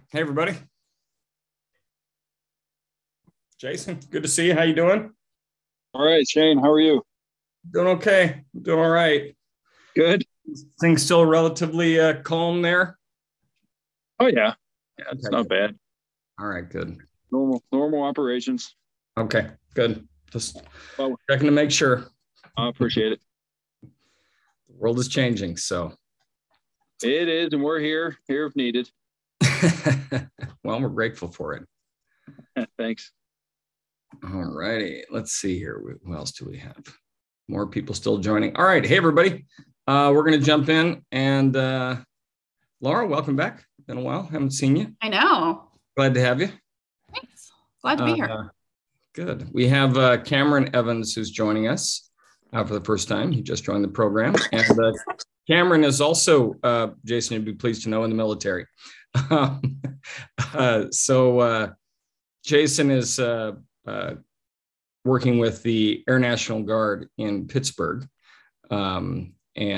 Hey, everybody. Jason, good to see you. How you doing? All right, Shane, how are you? Doing okay. Doing all right. Good. Things still relatively calm there? Oh yeah, it's Okay, not good. bad. All right, good. Normal operations. Okay, good. Just Well, checking to make sure. I appreciate it. The world is changing, so. It is, and we're here if needed. Well, we're grateful for it. Thanks. All righty. Let's see here. Who else do we have? More people still joining. All right. Hey, everybody. We're going to jump in. And Laura, welcome back. Been a while. Haven't seen you. I know. Glad to have you. Thanks. Glad to be here. Good. We have Cameron Evans who's joining us for the first time. He just joined the program. And Cameron is also, Jason, you'd be pleased to know, in the military. So Jason is working with the Air National Guard in Pittsburgh. Evan,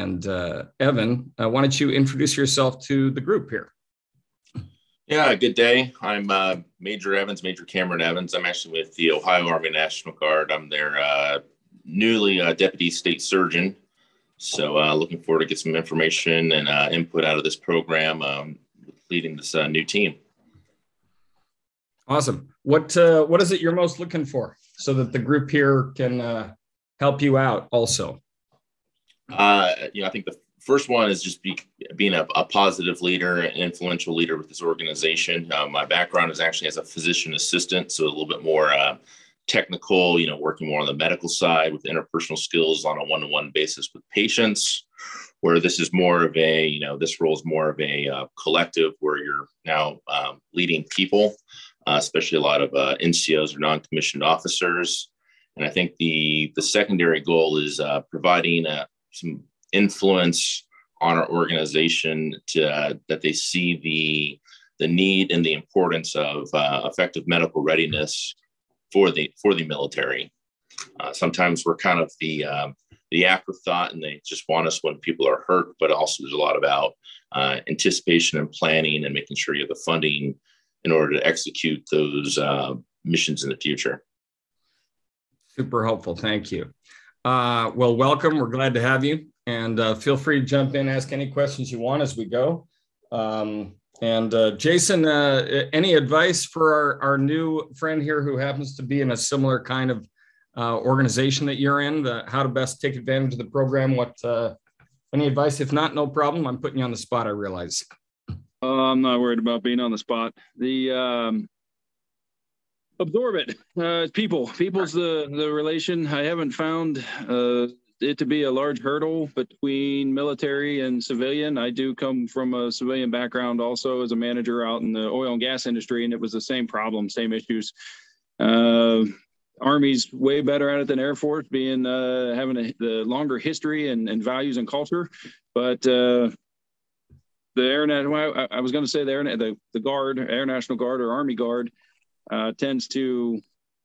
why don't you introduce yourself to the group here? Yeah, good day. I'm Major Cameron Evans. I'm actually with the Ohio Army National Guard. I'm their newly deputy state surgeon. So looking forward to get some information and input out of this program, leading this new team. Awesome. What is it you're most looking for so that the group here can help you out also? I think the first one is just being a positive leader, an influential leader with this organization. My background is actually as a physician assistant, so a little bit more technical, working more on the medical side with interpersonal skills on a one-to-one basis with patients, where this is more of a, this role is more of a collective where you're now leading people, especially a lot of NCOs or non-commissioned officers. And I think the secondary goal is providing some influence on our organization to that they see the need and the importance of effective medical readiness for the military. Sometimes we're kind of the afterthought, and they just want us when people are hurt, but also there's a lot about anticipation and planning and making sure you have the funding in order to execute those missions in the future. Super helpful. Thank you. Well, welcome. We're glad to have you. And feel free to jump in, ask any questions you want as we go. Jason, any advice for our new friend here who happens to be in a similar kind of organization that you're in, how to best take advantage of the program? Any advice? If not, no problem. I'm putting you on the spot, I realize. I'm not worried about being on the spot. Absorb it. People's the relation. I haven't found it to be a large hurdle between military and civilian. I do come from a civilian background also as a manager out in the oil and gas industry, and it was the same problem, same issues. Army's way better at it than Air Force, being having the longer history and values and culture. But the Air National Guard or Army Guard tends to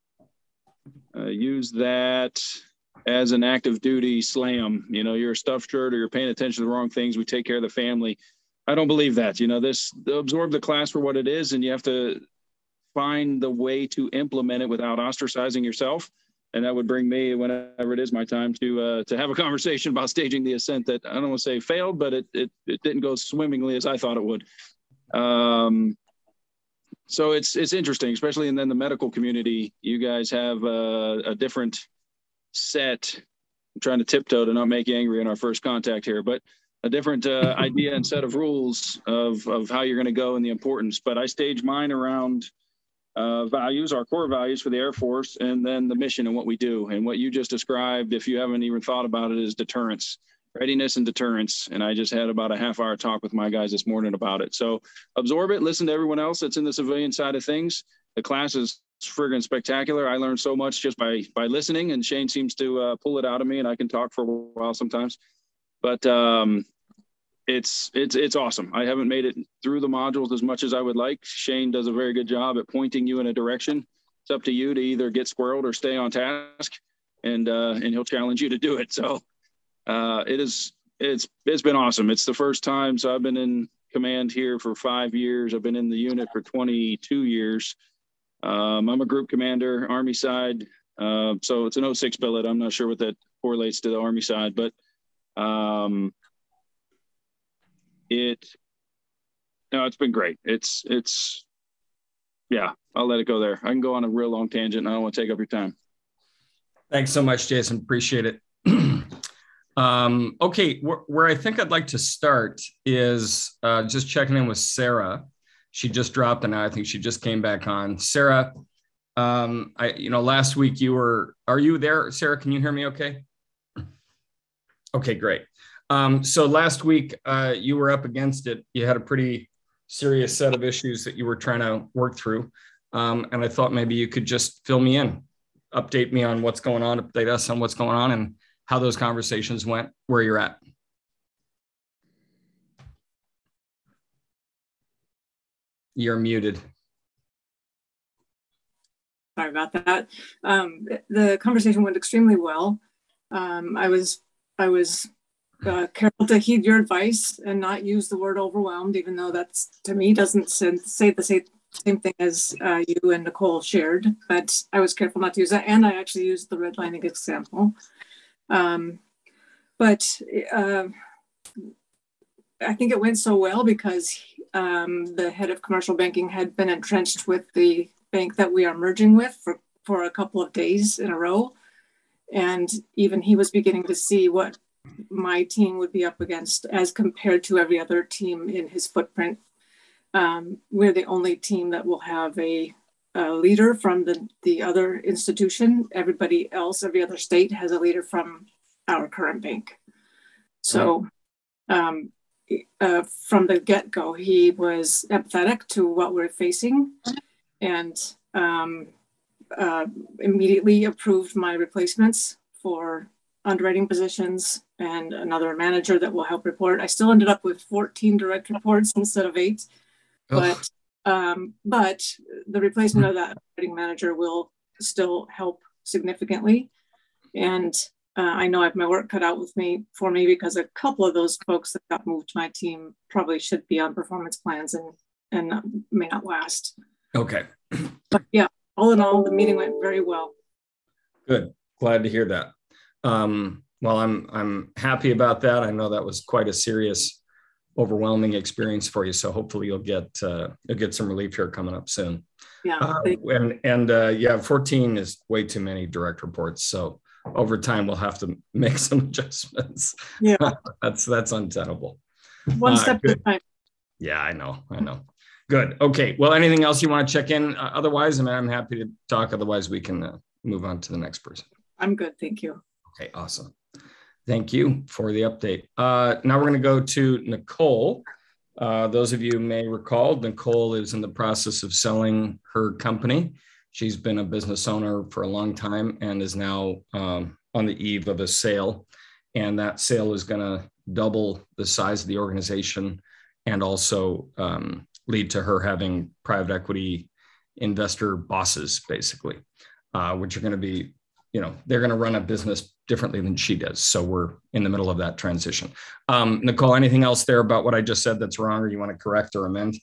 use that as an active duty slam. You're a stuffed shirt or you're paying attention to the wrong things. We take care of the family. I don't believe that. Absorb the class for what it is, and you have to find the way to implement it without ostracizing yourself. And that would bring me, whenever it is my time, to have a conversation about staging the ascent that I don't want to say failed, but it didn't go swimmingly as I thought it would. So it's interesting, especially in the medical community. You guys have a different set. I'm trying to tiptoe to not make you angry in our first contact here, but a different idea and set of rules of how you're going to go and the importance. But I stage mine around values, our core values for the Air Force, and then the mission and what we do. And what you just described, if you haven't even thought about it, is deterrence, readiness and deterrence. And I just had about a half-hour talk with my guys this morning about it. So absorb it, listen to everyone else that's in the civilian side of things. The class is friggin' spectacular. I learned so much just by listening, and Shane seems to pull it out of me, and I can talk for a while sometimes. But it's awesome. I haven't made it through the modules as much as I would like. Shane does a very good job at pointing you in a direction. It's up to you to either get squirreled or stay on task, and he'll challenge you to do it. So it's been awesome. It's the first time. So I've been in command here for 5 years. I've been in the unit for 22 years. I'm a group commander, Army side. So it's an 06 billet. I'm not sure what that correlates to the Army side, but it's been great. Yeah, I'll let it go there. I can go on a real long tangent and I don't want to take up your time. Thanks so much, Jason. Appreciate it. Okay, where I think I'd like to start is just checking in with Sarah. She just dropped and I think she just came back on. Sarah, last week are you there? Sarah, can you hear me okay? Okay, great. So last week you were up against it. You had a pretty serious set of issues that you were trying to work through. And I thought maybe you could just fill me in, update me on what's going on, update us on what's going on and how those conversations went, where you're at. You're muted. Sorry about that. The conversation went extremely well. I was careful to heed your advice and not use the word overwhelmed, even though that's, to me, doesn't say the same thing as you and Nicole shared, but I was careful not to use that. And I actually used the redlining example. But I think it went so well because the head of commercial banking had been entrenched with the bank that we are merging with for a couple of days in a row. And even he was beginning to see what my team would be up against as compared to every other team in his footprint. We're the only team that will have a leader from the other institution. Everybody else, every other state has a leader from our current bank. So from the get-go, he was empathetic to what we're facing and immediately approved my replacements for underwriting positions and another manager that will help report. I still ended up with 14 direct reports instead of 8, but the replacement of that underwriting manager will still help significantly. And I know I have my work cut out for me because a couple of those folks that got moved to my team probably should be on performance plans and may not last. Okay. But yeah, all in all, the meeting went very well. Good. Glad to hear that. Well, I'm happy about that. I know that was quite a serious, overwhelming experience for you. So hopefully you'll get some relief here coming up soon. Yeah. 14 is way too many direct reports. So over time we'll have to make some adjustments. Yeah. That's untenable. One step at a time. Yeah, I know. Good. Okay. Well, anything else you want to check in? Otherwise, I'm happy to talk. Otherwise, we can move on to the next person. I'm good. Thank you. Okay. Awesome. Thank you for the update. Now we're going to go to Nicole. Those of you may recall, Nicole is in the process of selling her company. She's been a business owner for a long time and is now on the eve of a sale. And that sale is going to double the size of the organization and also lead to her having private equity investor bosses, basically, which are going to be, they're going to run a business differently than she does. So we're in the middle of that transition. Nicole, anything else there about what I just said that's wrong or you want to correct or amend?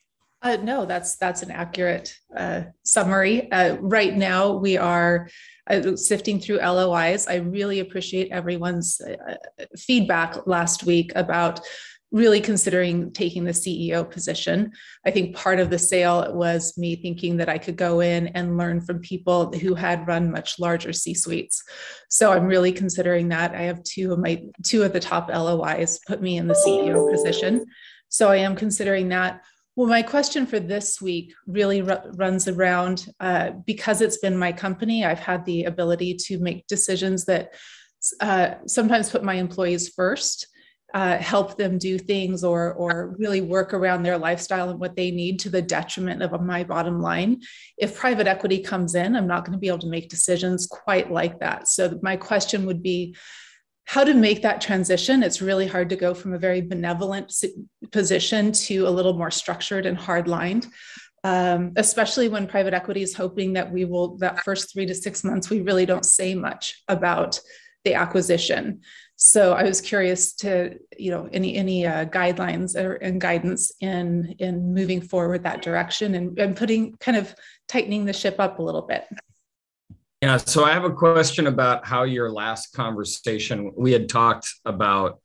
No, that's an accurate summary. Right now, we are sifting through LOIs. I really appreciate everyone's feedback last week about really considering taking the CEO position. I think part of the sale was me thinking that I could go in and learn from people who had run much larger C-suites. So I'm really considering that. I have two of the top LOIs put me in the CEO position. So I am considering that. Well, my question for this week really runs around, because it's been my company, I've had the ability to make decisions that sometimes put my employees first, help them do things or really work around their lifestyle and what they need to the detriment of my bottom line. If private equity comes in, I'm not going to be able to make decisions quite like that. So my question would be, how to make that transition. It's really hard to go from a very benevolent position to a little more structured and hard-lined, especially when private equity is hoping that that first 3 to 6 months, we really don't say much about the acquisition. So I was curious to, any guidelines and guidance in moving forward that direction and putting kind of tightening the ship up a little bit. Yeah. So I have a question about how your last conversation, we had talked about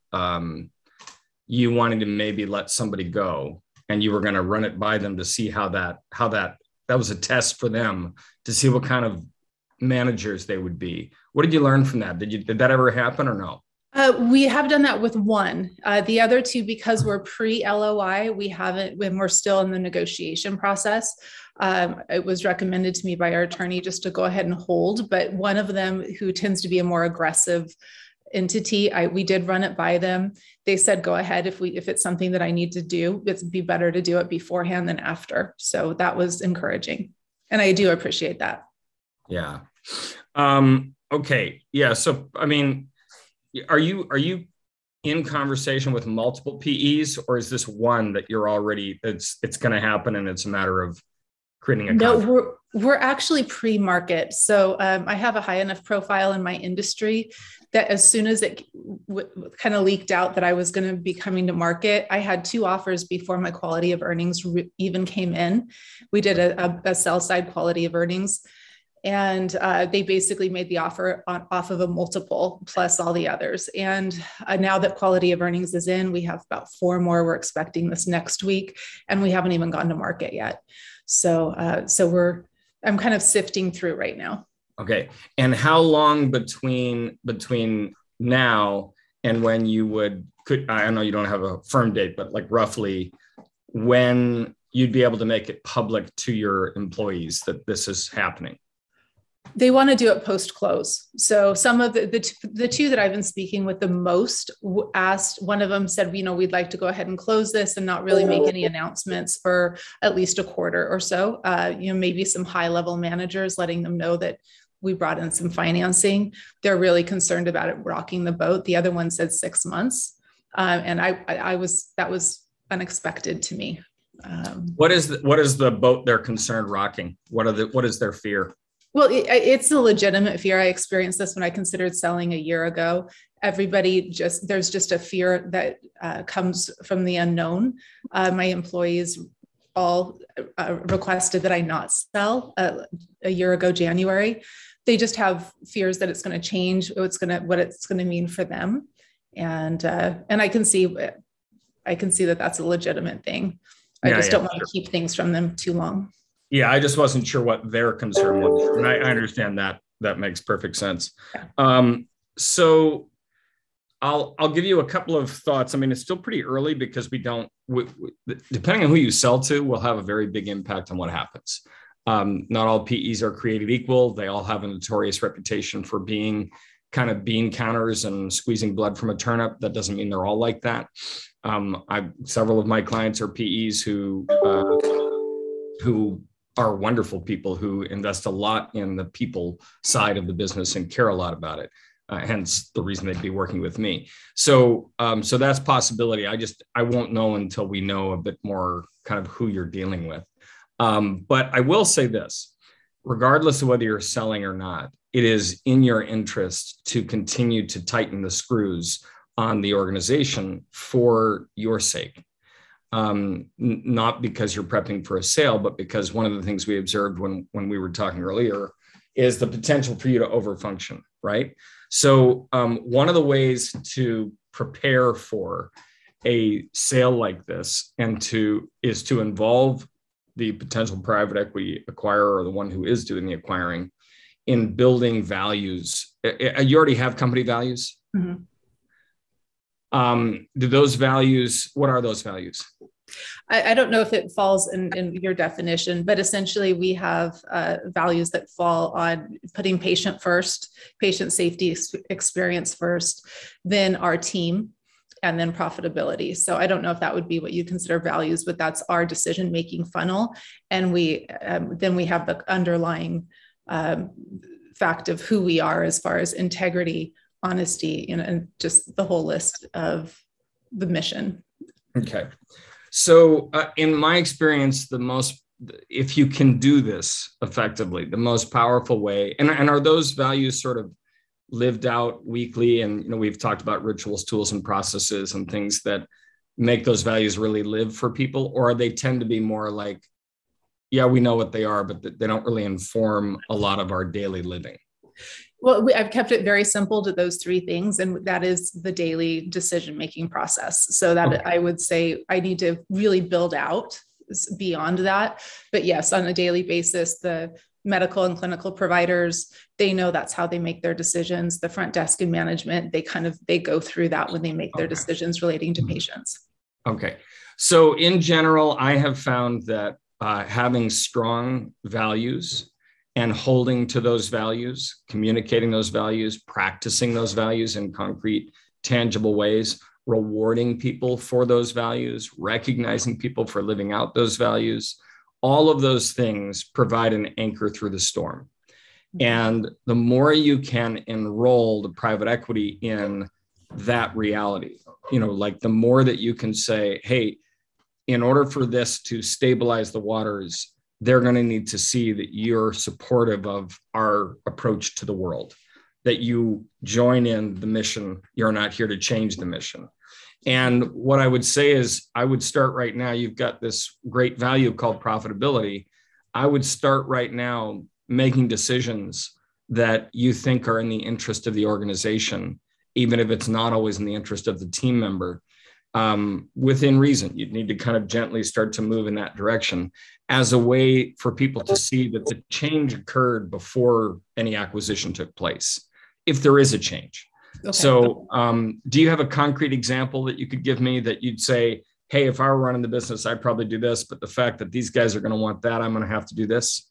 you wanting to maybe let somebody go, and you were going to run it by them to see how that was a test for them to see what kind of managers they would be. What did you learn from that? Did that ever happen or no? We have done that with one. The other two, because we're pre-LOI, we haven't, when we're still in the negotiation process. It was recommended to me by our attorney just to go ahead and hold, but one of them, who tends to be a more aggressive entity, we did run it by them. They said, go ahead. If it's something that I need to do, it'd be better to do it beforehand than after. So that was encouraging. And I do appreciate that. Yeah. Okay. Yeah. So, I mean, are you in conversation with multiple PEs, or is this one that you're already, it's going to happen and it's a matter of creating a contract? No, we're actually pre-market. So I have a high enough profile in my industry that as soon as it kind of leaked out that I was going to be coming to market, I had 2 offers before my quality of earnings even came in. We did a sell side quality of earnings, and they basically made the offer off of a multiple plus all the others. And now that quality of earnings is in, we have about 4 more we're expecting this next week, and we haven't even gone to market yet. So I'm kind of sifting through right now. Okay. And how long between now and when you I know you don't have a firm date, but like roughly when you'd be able to make it public to your employees that this is happening? They want to do it post-close. So some of the 2 that I've been speaking with the most asked, one of them said, we'd like to go ahead and close this and not really make any announcements for at least a quarter or so. Maybe some high-level managers, letting them know that we brought in some financing. They're really concerned about it rocking the boat. The other one said 6 months. And that was unexpected to me. What is the boat they're concerned rocking? What is their fear? Well, it's a legitimate fear. I experienced this when I considered selling a year ago. There's just a fear that comes from the unknown. My employees all requested that I not sell a year ago, January. They just have fears that it's going to change, what it's going to mean for them. And I can see that that's a legitimate thing. I don't want to keep things from them too long. Yeah, I just wasn't sure what their concern was. And I understand that. That makes perfect sense. Yeah. So I'll give you a couple of thoughts. I mean, it's still pretty early because depending on who you sell to, will have a very big impact on what happens. Not all PEs are created equal. They all have a notorious reputation for being kind of bean counters and squeezing blood from a turnip. That doesn't mean they're all like that. Several of my clients are PEs who are wonderful people who invest a lot in the people side of the business and care a lot about it. Hence the reason they'd be working with me. So that's possibility. I won't know until we know a bit more kind of who you're dealing with. But I will say this, regardless of whether you're selling or not, it is in your interest to continue to tighten the screws on the organization for your sake. Not because you're prepping for a sale, but because one of the things we observed when we were talking earlier is the potential for you to overfunction, right? So one of the ways to prepare for a sale like this is to involve the potential private equity acquirer or the one who is doing the acquiring in building values. You already have company values? Mm-hmm. Do those values, what are those values? I don't know if it falls in your definition, but essentially we have values that fall on putting patient first, patient safety experience first, then our team, and then profitability. So I don't know if that would be what you consider values, but that's our decision-making funnel. And then we have the underlying fact of who we are as far as integrity, honesty, and just the whole list of the mission. Okay. So in my experience, if you can do this effectively, the most powerful way, and are those values sort of lived out weekly? And, we've talked about rituals, tools, and processes and things that make those values really live for people, or they tend to be more like, yeah, we know what they are, but they don't really inform a lot of our daily living? Well, I've kept it very simple to those three things, and that is the daily decision-making process. So that I would say I need to really build out beyond that. But yes, on a daily basis, the medical and clinical providers, they know that's how they make their decisions. The front desk and management, they go through that when they make their decisions relating to patients. Okay. So in general, I have found that having strong values and holding to those values, communicating those values, practicing those values in concrete, tangible ways, rewarding people for those values, recognizing people for living out those values, all of those things provide an anchor through the storm. And the more you can enroll the private equity in that reality, like the more that you can say, hey, in order for this to stabilize the waters, they're going to need to see that you're supportive of our approach to the world, that you join in the mission. You're not here to change the mission. And what I would say is, I would start right now. You've got this great value called profitability. I would start right now making decisions that you think are in the interest of the organization, even if it's not always in the interest of the team member. Within reason, you'd need to kind of gently start to move in that direction as a way for people to see that the change occurred before any acquisition took place, if there is a change. Okay. So do you have a concrete example that you could give me that you'd say, hey, if I were running the business, I'd probably do this, but the fact that these guys are going to want that, I'm going to have to do this?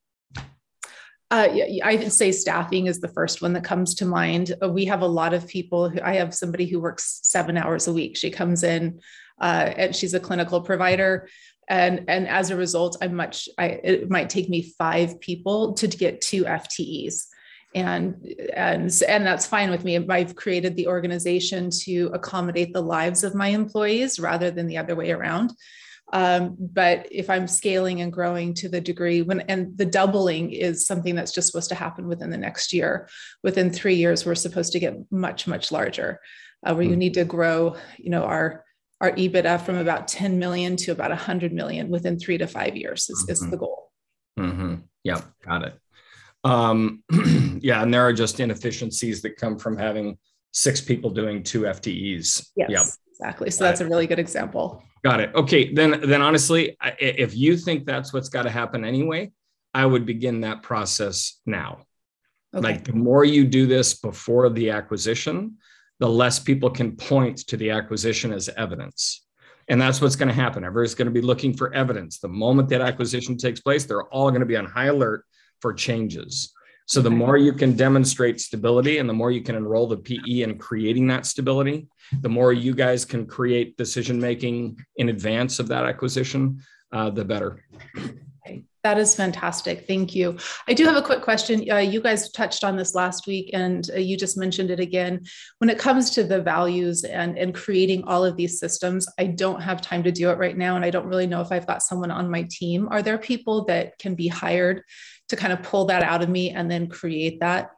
I would say staffing is the first one that comes to mind. We have a lot of people I have somebody who works 7 hours a week. She comes in and she's a clinical provider. And as a result, it might take me 5 people to get 2 FTEs. And that's fine with me. I've created the organization to accommodate the lives of my employees rather than the other way around. But if I'm scaling and growing to the degree and the doubling is something that's just supposed to happen within the next year, within 3 years, we're supposed to get much, much larger, where you need to grow, our EBITDA from about 10 million to about 100 million within 3 to 5 years is the goal. Mm-hmm. Yeah. Got it. Yeah. And there are just inefficiencies that come from having 6 people doing 2 FTEs. Yes, yep. Exactly. So that's a really good example. Got it. Okay. Then honestly, if you think that's what's got to happen anyway, I would begin that process now. Okay. Like the more you do this before the acquisition, the less people can point to the acquisition as evidence. And that's what's going to happen. Everybody's going to be looking for evidence. The moment that acquisition takes place, they're all going to be on high alert for changes. So the more you can demonstrate stability and the more you can enroll the PE in creating that stability, the more you guys can create decision-making in advance of that acquisition, the better. Okay. That is fantastic. Thank you. I do have a quick question. You guys touched on this last week and you just mentioned it again. When it comes to the values and creating all of these systems, I don't have time to do it right now. And I don't really know if I've got someone on my team. Are there people that can be hired to kind of pull that out of me and then create that?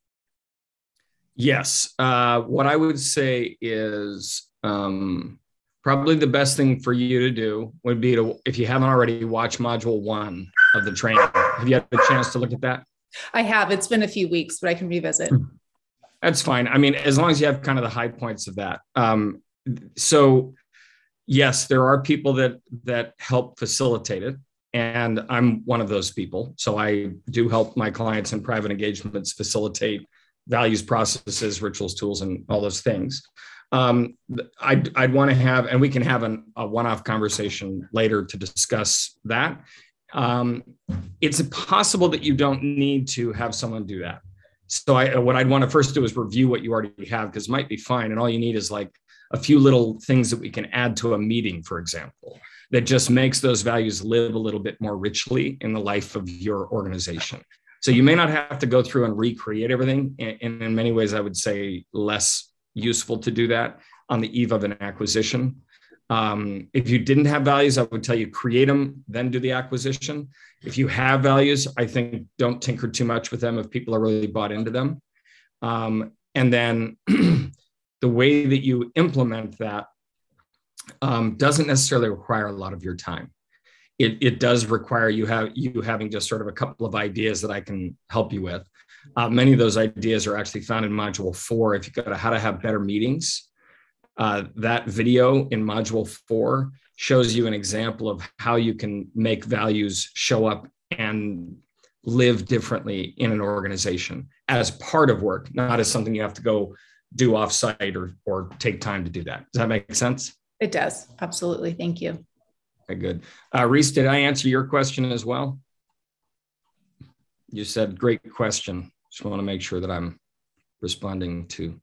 Yes. What I would say is probably the best thing for you to do would be to, if you haven't already, watch module 1 of the training. Have you had a chance to look at that? I have. It's been a few weeks, but I can revisit. That's fine. I mean, as long as you have kind of the high points of that. So yes, there are people that help facilitate it. And I'm one of those people. So I do help my clients in private engagements facilitate values, processes, rituals, tools, and all those things. I'd want to have, and we can have a one-off conversation later to discuss that. It's possible that you don't need to have someone do that. So what I'd want to first do is review what you already have, because it might be fine. And all you need is like a few little things that we can add to a meeting, for example, that just makes those values live a little bit more richly in the life of your organization. So you may not have to go through and recreate everything. And in many ways, I would say less useful to do that on the eve of an acquisition. If you didn't have values, I would tell you create them, then do the acquisition. If you have values, I think don't tinker too much with them if people are really bought into them. And And then the way that you implement that doesn't necessarily require a lot of your time. It does require you having just sort of a couple of ideas that I can help you with. Many of those ideas are actually found in Module 4. If you go to How to Have Better Meetings, that video in Module 4 shows you an example of how you can make values show up and live differently in an organization as part of work, not as something you have to go do offsite or take time to do that. Does that make sense? It does. Absolutely. Thank you. Okay, good. Reese, did I answer your question as well? You said, great question. Just want to make sure that I'm responding to.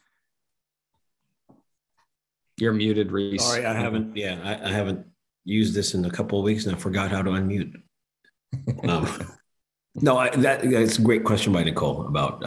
You're muted, Reese. Sorry, I haven't used this in a couple of weeks and I forgot how to unmute. No, that's a great question by Nicole about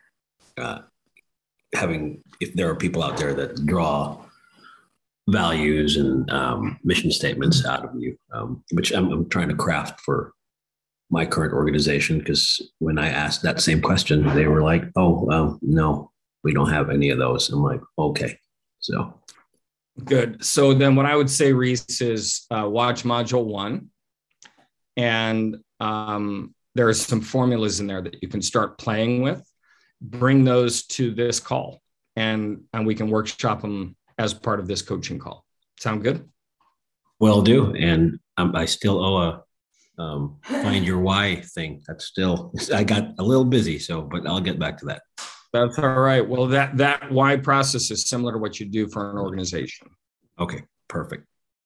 having, if there are people out there that draw values and mission statements out of you, which I'm trying to craft for my current organization, because when I asked that same question, they were like, oh, no, we don't have any of those. I'm like, okay, so. Good. So then what I would say, Reese, is watch Module 1. And there are some formulas in there that you can start playing with. Bring those to this call, and we can workshop them as part of this coaching call. Sound good? Will do. And I still owe a find your why thing. That's still, I got a little busy, but I'll get back to that. That's all right. Well, that why process is similar to what you do for an organization. Okay, perfect.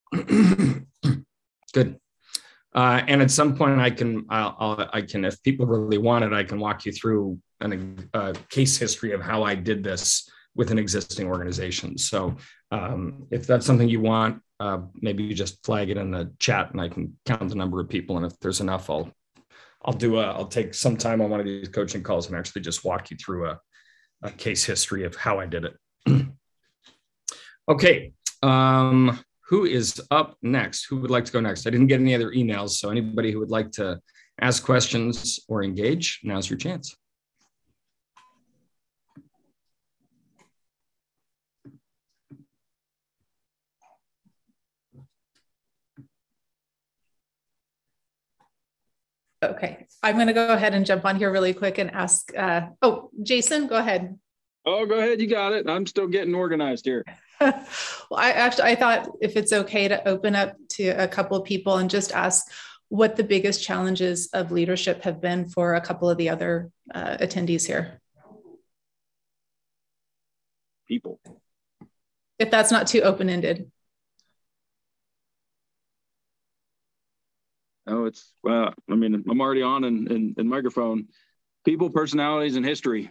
Good. And at some point I can, if people really want it, I can walk you through a case history of how I did this with an existing organization. So if that's something you want, maybe you just flag it in the chat and I can count the number of people. And if there's enough, I'll take some time on one of these coaching calls and actually just walk you through a case history of how I did it. Okay. Who is up next? Who would like to go next? I didn't get any other emails. So anybody who would like to ask questions or engage, now's your chance. Okay, I'm going to go ahead and jump on here really quick and ask, Jason, go ahead. Oh, go ahead. You got it. I'm still getting organized here. Well, I thought if it's okay to open up to a couple of people and just ask what the biggest challenges of leadership have been for a couple of the other attendees here. People. If that's not too open-ended. Oh, I'm already on in microphone. People, personalities, and history.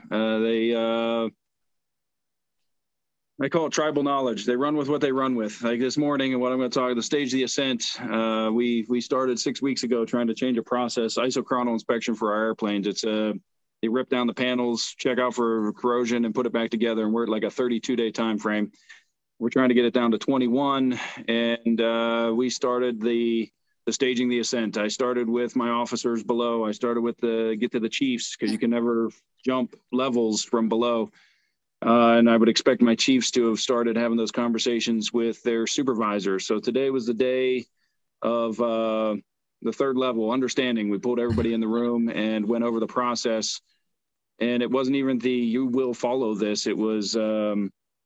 I call it tribal knowledge. They run with what they run with. Like this morning, and what I'm going to talk, the stage of the ascent. We started 6 weeks ago trying to change a process, isochronal inspection for our airplanes. It's they rip down the panels, check out for corrosion, and put it back together. And we're at like a 32-day time frame. We're trying to get it down to 21, and we started the staging the ascent. I started with my officers below. I started with get to the chiefs, because you can never jump levels from below. And I would expect my chiefs to have started having those conversations with their supervisors. So today was the day of the third level, understanding. We pulled everybody in the room and went over the process. And it wasn't even you will follow this. It was here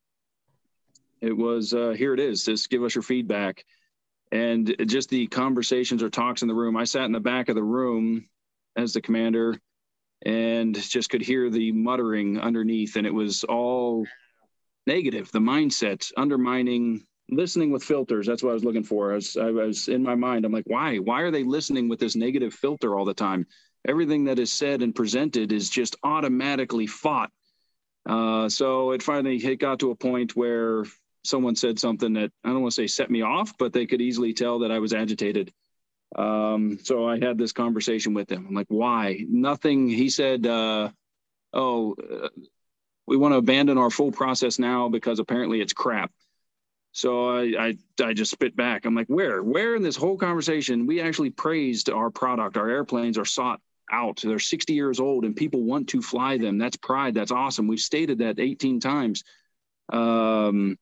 it is. Just give us your feedback. And just the conversations or talks in the room. I sat in the back of the room as the commander and just could hear the muttering underneath. And it was all negative, the mindset, undermining, listening with filters. That's what I was looking for. I was in my mind. I'm like, why? Why are they listening with this negative filter all the time? Everything that is said and presented is just automatically fought. So it got to a point where someone said something that I don't want to say set me off, but they could easily tell that I was agitated. So I had this conversation with him. I'm like, why? Nothing. He said, we want to abandon our full process now because apparently it's crap. So I just spit back. I'm like, where in this whole conversation, we actually praised our product. Our airplanes are sought out. They're 60 years old and people want to fly them. That's pride. That's awesome. We've stated that 18 times. And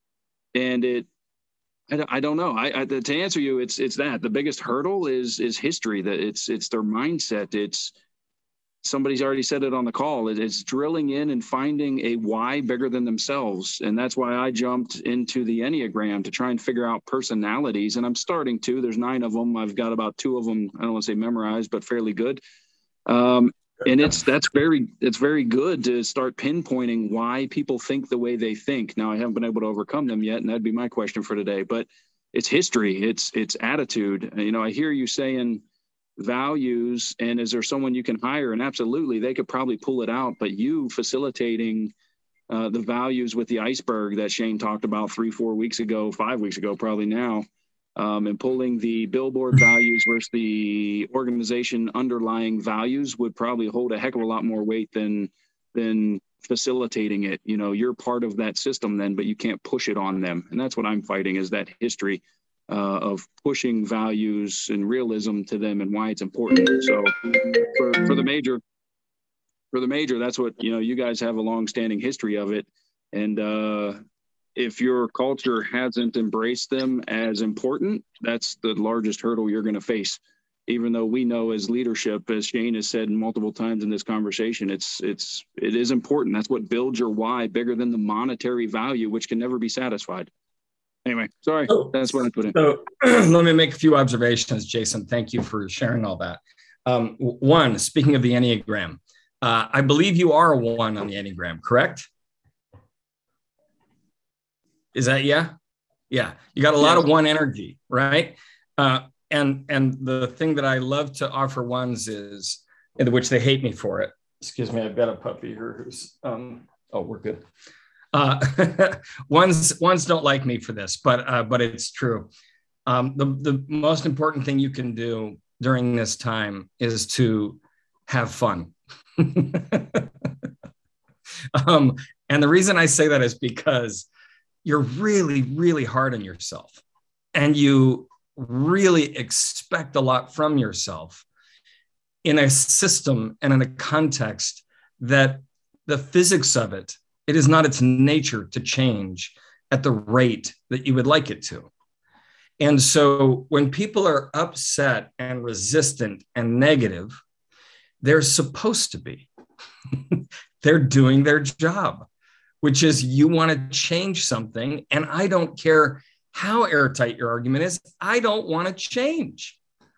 I don't know. To answer you, it's that the biggest hurdle is history. That it's their mindset. It's somebody's already said it on the call. It's drilling in and finding a why bigger than themselves. And that's why I jumped into the Enneagram to try and figure out personalities. And I'm starting to. There's 9 of them. I've got about 2 of them. I don't want to say memorized, but fairly good. And it's very good to start pinpointing why people think the way they think. Now, I haven't been able to overcome them yet, and that'd be my question for today. But it's history. It's attitude. You know, I hear you saying values, and is there someone you can hire? And absolutely, they could probably pull it out. But you facilitating the values with the iceberg that Shane talked about 3-4 weeks ago, 5 weeks ago, probably now. And pulling the billboard values versus the organization underlying values would probably hold a heck of a lot more weight than facilitating it. You know, you're part of that system then, but you can't push it on them. And that's what I'm fighting, is that history of pushing values and realism to them and why it's important. So for the major, that's what, you know, you guys have a long-standing history of it. And if your culture hasn't embraced them as important, that's the largest hurdle you're going to face. Even though we know as leadership, as Shane has said multiple times in this conversation, it is important. That's what builds your why bigger than the monetary value, which can never be satisfied. Anyway, sorry, that's what I put in. So let me make a few observations, Jason. Thank you for sharing all that. One, speaking of the Enneagram, I believe you are a 1 on the Enneagram, correct? Is that, yeah? Yeah. You got a lot of 1 energy, right? And the thing that I love to offer 1s is, in which they hate me for it. Excuse me, I've got a puppy here who's, we're good. 1s don't like me for this, but it's true. The most important thing you can do during this time is to have fun. And the reason I say that is because you're really, really hard on yourself, and you really expect a lot from yourself in a system and in a context that the physics of it is not its nature to change at the rate that you would like it to. And so when people are upset and resistant and negative, they're supposed to be. They're doing their job, which is you want to change something. And I don't care how airtight your argument is. I don't want to change.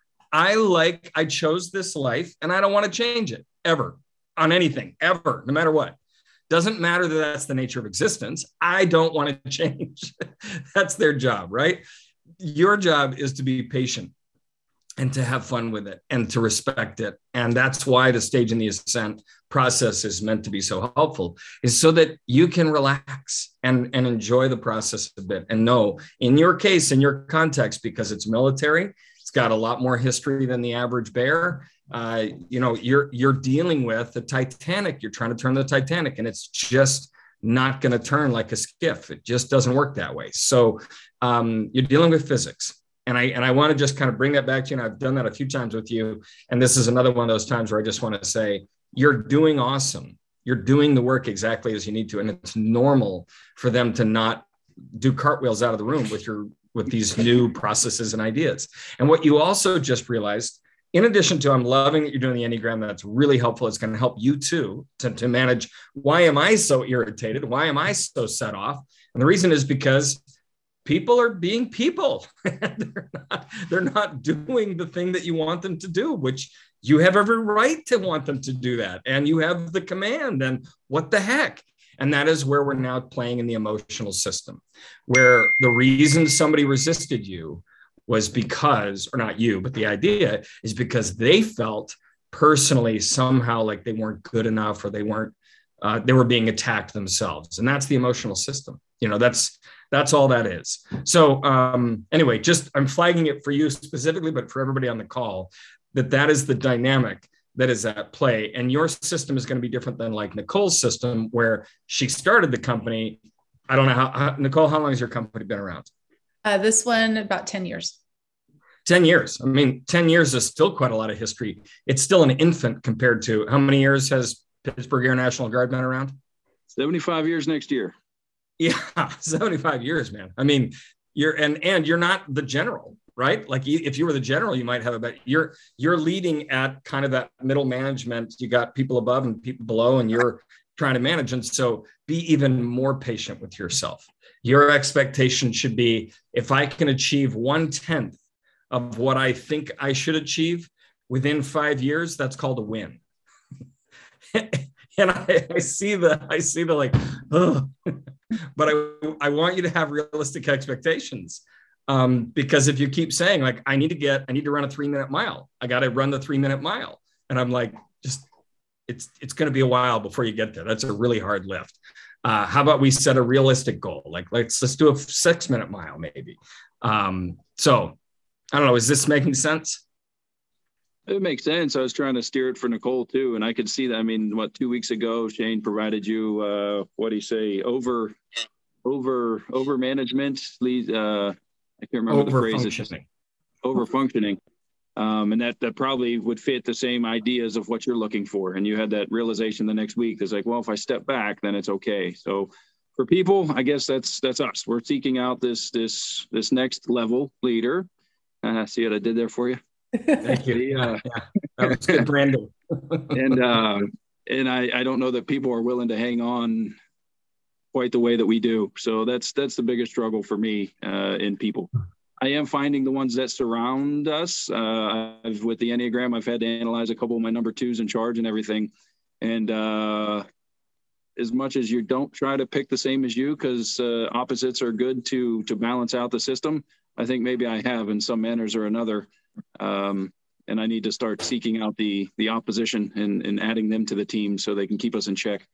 I chose this life and I don't want to change it ever on anything, ever, no matter what. Doesn't matter that that's the nature of existence. I don't want to change. That's their job, right? Your job is to be patient and to have fun with it and to respect it. And that's why the stage in the ascent process is meant to be so helpful, is so that you can relax and enjoy the process a bit. And know, in your case, in your context, because it's military, it's got a lot more history than the average bear. You're dealing with the Titanic. You're trying to turn the Titanic, and it's just not going to turn like a skiff. It just doesn't work that way. So you're dealing with physics. And I want to just kind of bring that back to you. And I've done that a few times with you. And this is another one of those times where I just want to say, you're doing awesome. You're doing the work exactly as you need to. And it's normal for them to not do cartwheels out of the room with these new processes and ideas. And what you also just realized, in addition to, I'm loving that you're doing the Enneagram, that's really helpful. It's going to help you too to manage, why am I so irritated? Why am I so set off? And the reason is because people are being people. They're not doing the thing that you want them to do, which you have every right to want them to do that. And you have the command, and what the heck? And that is where we're now playing in the emotional system, where the reason somebody resisted you was because, or not you, but the idea is because they felt personally somehow like they weren't good enough, or they were being attacked themselves. And that's the emotional system. That's all that is. So anyway, I'm flagging it for you specifically, but for everybody on the call, that is the dynamic that is at play. And your system is going to be different than like Nicole's system, where she started the company. I don't know Nicole, how long has your company been around? This one, about 10 years. 10 years. I mean, 10 years is still quite a lot of history. It's still an infant compared to how many years has Pittsburgh Air National Guard been around? 75 years next year. Yeah, 75 years, man. I mean, you're not the general, right? Like if you were the general, you might have you're leading at kind of that middle management. You got people above and people below, and you're trying to manage. And so be even more patient with yourself. Your expectation should be, if I can achieve 1/10 of what I think I should achieve within 5 years, that's called a win. And I see the like, oh. But I want you to have realistic expectations, because if you keep saying like, I need to run a 3-minute mile, I got to run the 3-minute mile, and I'm like, it's going to be a while before you get there. That's a really hard lift. How about we set a realistic goal? Like let's do a 6-minute mile maybe. So I don't know. Is this making sense? It makes sense. I was trying to steer it for Nicole too, and I could see that. I mean, 2 weeks ago, Shane provided you what do you say? Over management. I can't remember the phrase. Over functioning. And that probably would fit the same ideas of what you're looking for. And you had that realization the next week. It's like, well, if I step back, then it's okay. So for people, I guess that's us. We're seeking out this next level leader. See what I did there for you? Thank you. Yeah, that was good branding. and I don't know that people are willing to hang on quite the way that we do. So that's the biggest struggle for me in people. I am finding the ones that surround us. With the Enneagram, I've had to analyze a couple of my number 2s in charge and everything. And as much as you don't try to pick the same as you, because opposites are good to balance out the system, I think maybe I have in some manners or another. And I need to start seeking out the opposition and adding them to the team so they can keep us in check.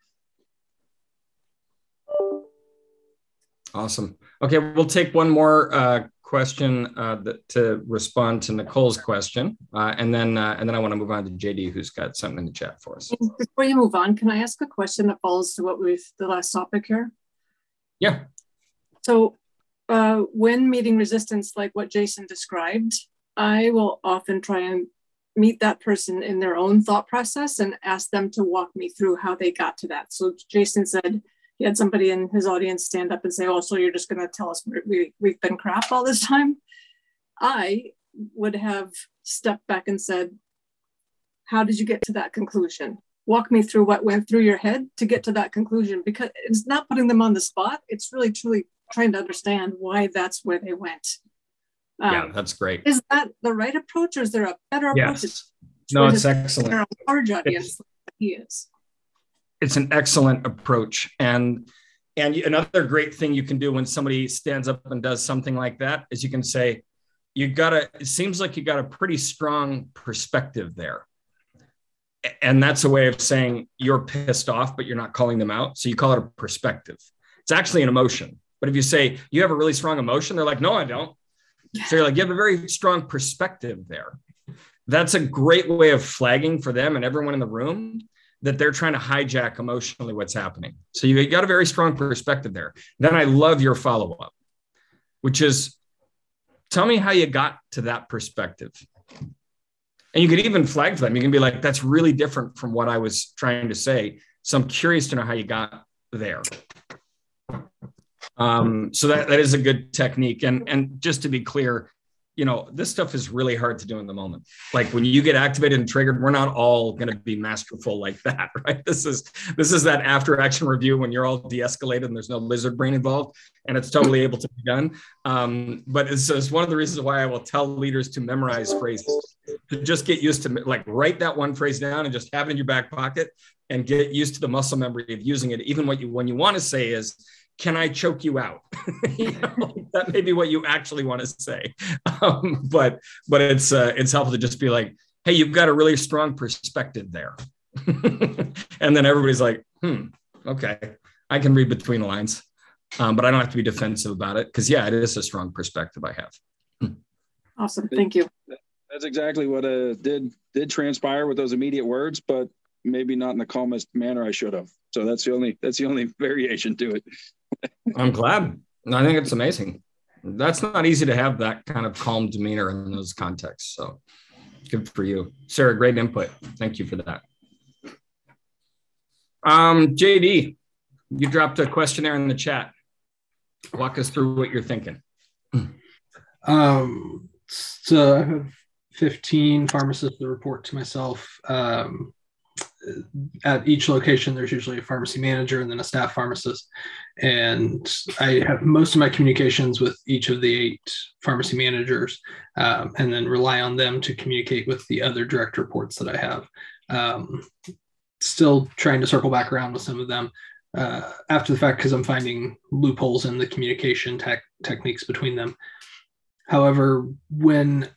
Awesome. Okay, we'll take one more question to respond to Nicole's question, and then I want to move on to JD, who's got something in the chat for us. Before you move on, can I ask a question that follows to the last topic here? Yeah. So when meeting resistance, like what Jason described, I will often try and meet that person in their own thought process and ask them to walk me through how they got to that. So Jason said he had somebody in his audience stand up and say, oh, so you're just going to tell us we've been crap all this time? I would have stepped back and said, how did you get to that conclusion? Walk me through what went through your head to get to that conclusion, because it's not putting them on the spot. It's really, truly trying to understand why that's where they went. Yeah, that's great. Is that the right approach, or is there a better approach? Yes. No, it's excellent. A large audience like he is. It's an excellent approach. And another great thing you can do when somebody stands up and does something like that is you can say, it seems like you got a pretty strong perspective there. And that's a way of saying you're pissed off, but you're not calling them out. So you call it a perspective. It's actually an emotion. But if you say you have a really strong emotion, they're like, no, I don't. So you're like, you have a very strong perspective there. That's a great way of flagging for them and everyone in the room that they're trying to hijack emotionally what's happening. So you got a very strong perspective there. Then I love your follow-up, which is, tell me how you got to that perspective. And you could even flag to them. You can be like, that's really different from what I was trying to say. So I'm curious to know how you got there. So that is a good technique. And just to be clear, this stuff is really hard to do in the moment. Like when you get activated and triggered, we're not all going to be masterful like that, right? This is that after action review when you're all de-escalated and there's no lizard brain involved and it's totally able to be done. But it's one of the reasons why I will tell leaders to memorize phrases, to just get used to, like, write that one phrase down and just have it in your back pocket and get used to the muscle memory of using it. Even when you want to say is, can I choke you out? That may be what you actually want to say. But it's helpful to just be like, hey, you've got a really strong perspective there. And then everybody's like, okay, I can read between the lines. But I don't have to be defensive about it because, yeah, it is a strong perspective I have. Awesome. Thank you. That's exactly what did transpire with those immediate words, but maybe not in the calmest manner I should have. So that's the only variation to it. I'm glad. I think it's amazing. That's not easy to have that kind of calm demeanor in those contexts. So good for you. Sarah, great input. Thank you for that. JD, you dropped a questionnaire in the chat. Walk us through what you're thinking. So I have 15 pharmacists that report to myself. At each location, there's usually a pharmacy manager and then a staff pharmacist. And I have most of my communications with each of the 8 pharmacy managers, and then rely on them to communicate with the other direct reports that I have. Still trying to circle back around with some of them after the fact, because I'm finding loopholes in the communication techniques between them. However, when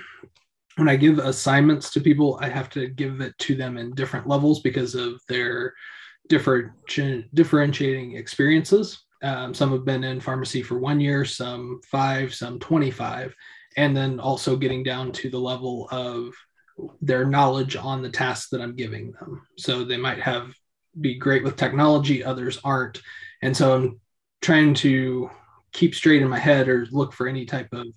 I give assignments to people, I have to give it to them in different levels because of their differentiating experiences. Some have been in pharmacy for 1 year, some 5, some 25, and then also getting down to the level of their knowledge on the tasks that I'm giving them. So they might be great with technology, others aren't. And so I'm trying to keep straight in my head or look for any type of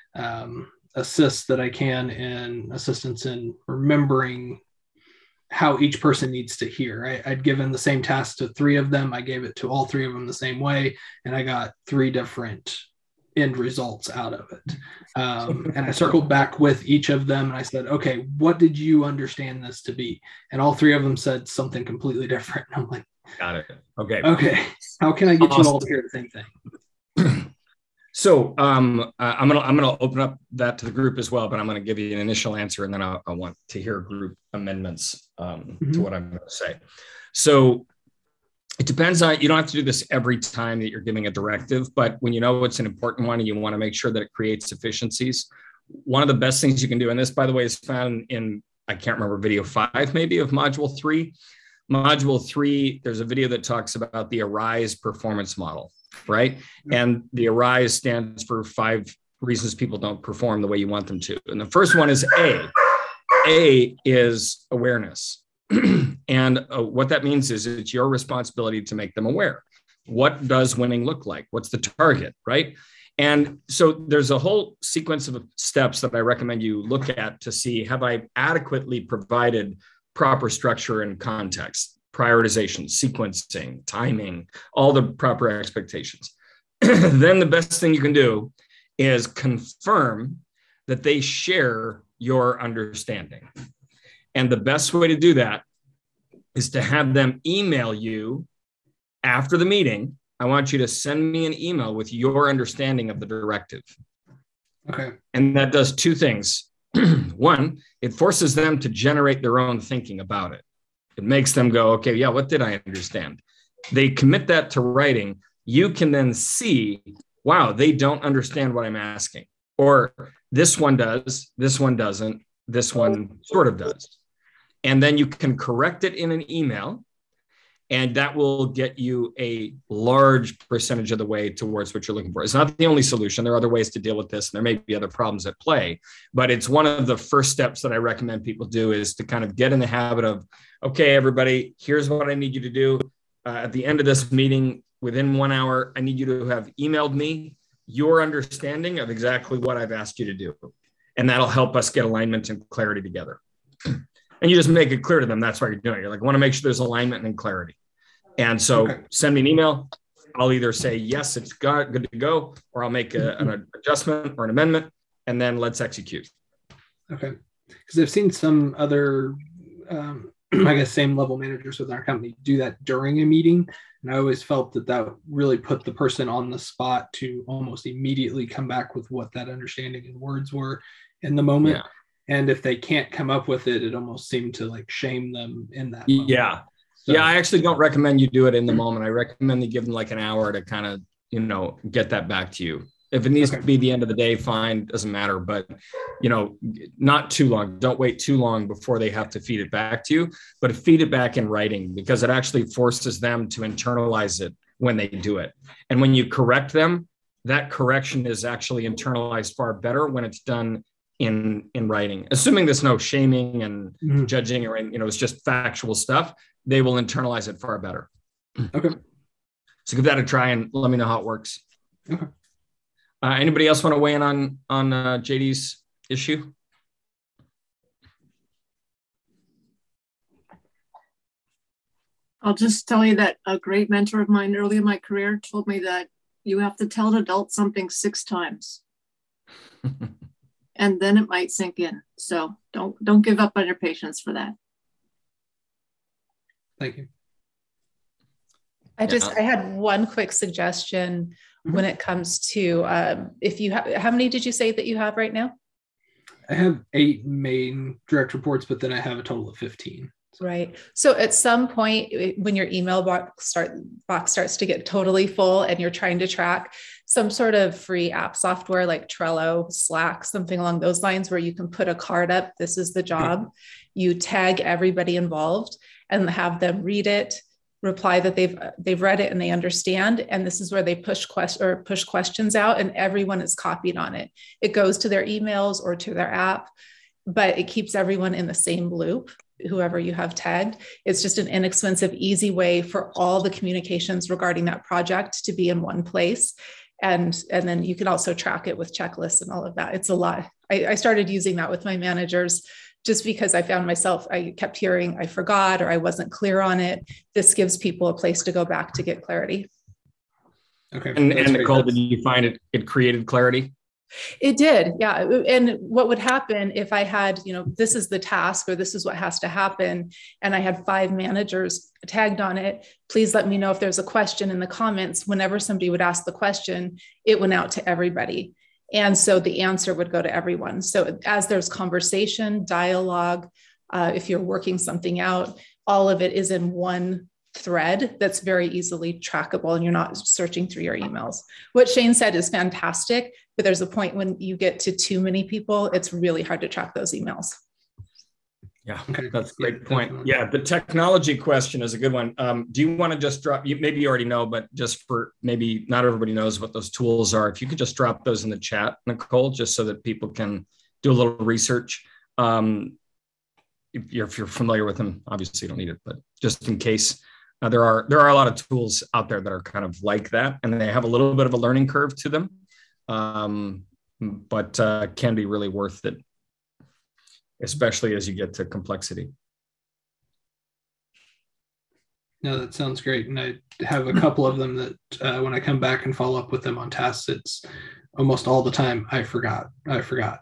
assist that I can and assistance in remembering how each person needs to hear. I'd given the same task to 3 of them. I gave it to all 3 of them the same way, and I got 3 different end results out of it. And I circled back with each of them and I said, okay, what did you understand this to be? And all 3 of them said something completely different. I'm like, got it. Okay. How can I get you all to hear the same thing? So I'm gonna open up that to the group as well, but I'm gonna give you an initial answer, and then I want to hear group amendments to what I'm gonna say. So it depends on, you don't have to do this every time that you're giving a directive, but when you know it's an important one and you want to make sure that it creates efficiencies, one of the best things you can do, and this, by the way, is found in, I can't remember, video 5 maybe of module 3. Module 3, there's a video that talks about the ARISE performance model, right? And the ARISE stands for 5 reasons people don't perform the way you want them to. And the first one is A. A is awareness. And what that means is it's your responsibility to make them aware. What does winning look like? What's the target, right? And so there's a whole sequence of steps that I recommend you look at to see, have I adequately provided proper structure and context, prioritization, sequencing, timing, all the proper expectations. Then the best thing you can do is confirm that they share your understanding. And the best way to do that is to have them email you after the meeting. I want you to send me an email with your understanding of the directive. Okay. And that does 2 things. One, it forces them to generate their own thinking about it. It makes them go, okay, yeah, what did I understand? They commit that to writing. You can then see, wow, they don't understand what I'm asking. Or this one does, this one doesn't, this one sort of does. And then you can correct it in an email, and that will get you a large percentage of the way towards what you're looking for. It's not the only solution. There are other ways to deal with this, and there may be other problems at play, but it's one of the first steps that I recommend people do, is to kind of get in the habit of, okay, everybody, here's what I need you to do. At the end of this meeting, within 1 hour, I need you to have emailed me your understanding of exactly what I've asked you to do. And that'll help us get alignment and clarity together. And you just make it clear to them that's what you're doing. You're like, I want to make sure there's alignment and clarity. And so send me an email. I'll either say, yes, it's good to go, or I'll make an adjustment or an amendment, and then let's execute. Okay. Because I've seen some other, I guess, same level managers with our company do that during a meeting. And I always felt that really put the person on the spot to almost immediately come back with what that understanding and words were in the moment. Yeah. And if they can't come up with it, it almost seemed to like shame them in that moment. Yeah. So, yeah, I actually don't recommend you do it in the moment. I recommend you give them like an hour to kind of, get that back to you. If it needs to be the end of the day, fine, doesn't matter. But, not too long. Don't wait too long before they have to feed it back to you, but feed it back in writing, because it actually forces them to internalize it when they do it. And when you correct them, that correction is actually internalized far better when it's done in writing. Assuming there's no shaming and judging, or it's just factual stuff, they will internalize it far better. Okay. So give that a try and let me know how it works. Okay. Anybody else want to weigh in on JD's issue? I'll just tell you that a great mentor of mine early in my career told me that you have to tell an adult something 6 times. And then it might sink in. So don't give up on your patience for that. Thank you. I had one quick suggestion when it comes to if you have, how many did you say that you have right now? I have 8 main direct reports, but then I have a total of 15. Right. So at some point when your email box starts to get totally full and you're trying to track, some sort of free app software like Trello, Slack, something along those lines where you can put a card up, this is the job, you tag everybody involved and have them read it, reply that they've read it and they understand. And this is where they push questions out and everyone is copied on it. It goes to their emails or to their app, but it keeps everyone in the same loop, whoever you have tagged. It's just an inexpensive, easy way for all the communications regarding that project to be in one place. And then you can also track it with checklists and all of that. It's a lot. I started using that with my managers just because I found myself, I kept hearing I forgot or I wasn't clear on it. This gives people a place to go back to get clarity. Okay. And Nicole, did you find it created clarity? It did. Yeah. And what would happen if I had, this is the task or this is what has to happen. And I had 5 managers tagged on it. Please let me know if there's a question in the comments. Whenever somebody would ask the question, it went out to everybody. And so the answer would go to everyone. So as there's conversation, dialogue, if you're working something out, all of it is in one thread that's very easily trackable and you're not searching through your emails. What Shane said is fantastic, but there's a point when you get to too many people, it's really hard to track those emails. Yeah, okay. That's a great point. Yeah, the technology question is a good one. Do you want to just drop, maybe you already know, but just for maybe not everybody knows what those tools are. If you could just drop those in the chat, Nicole, just so that people can do a little research. If you're familiar with them, obviously you don't need it, but just in case. There are a lot of tools out there that are kind of like that, and they have a little bit of a learning curve to them, but can be really worth it, especially as you get to complexity. No, that sounds great. And I have a couple of them that when I come back and follow up with them on tasks, it's almost all the time, I forgot. Like,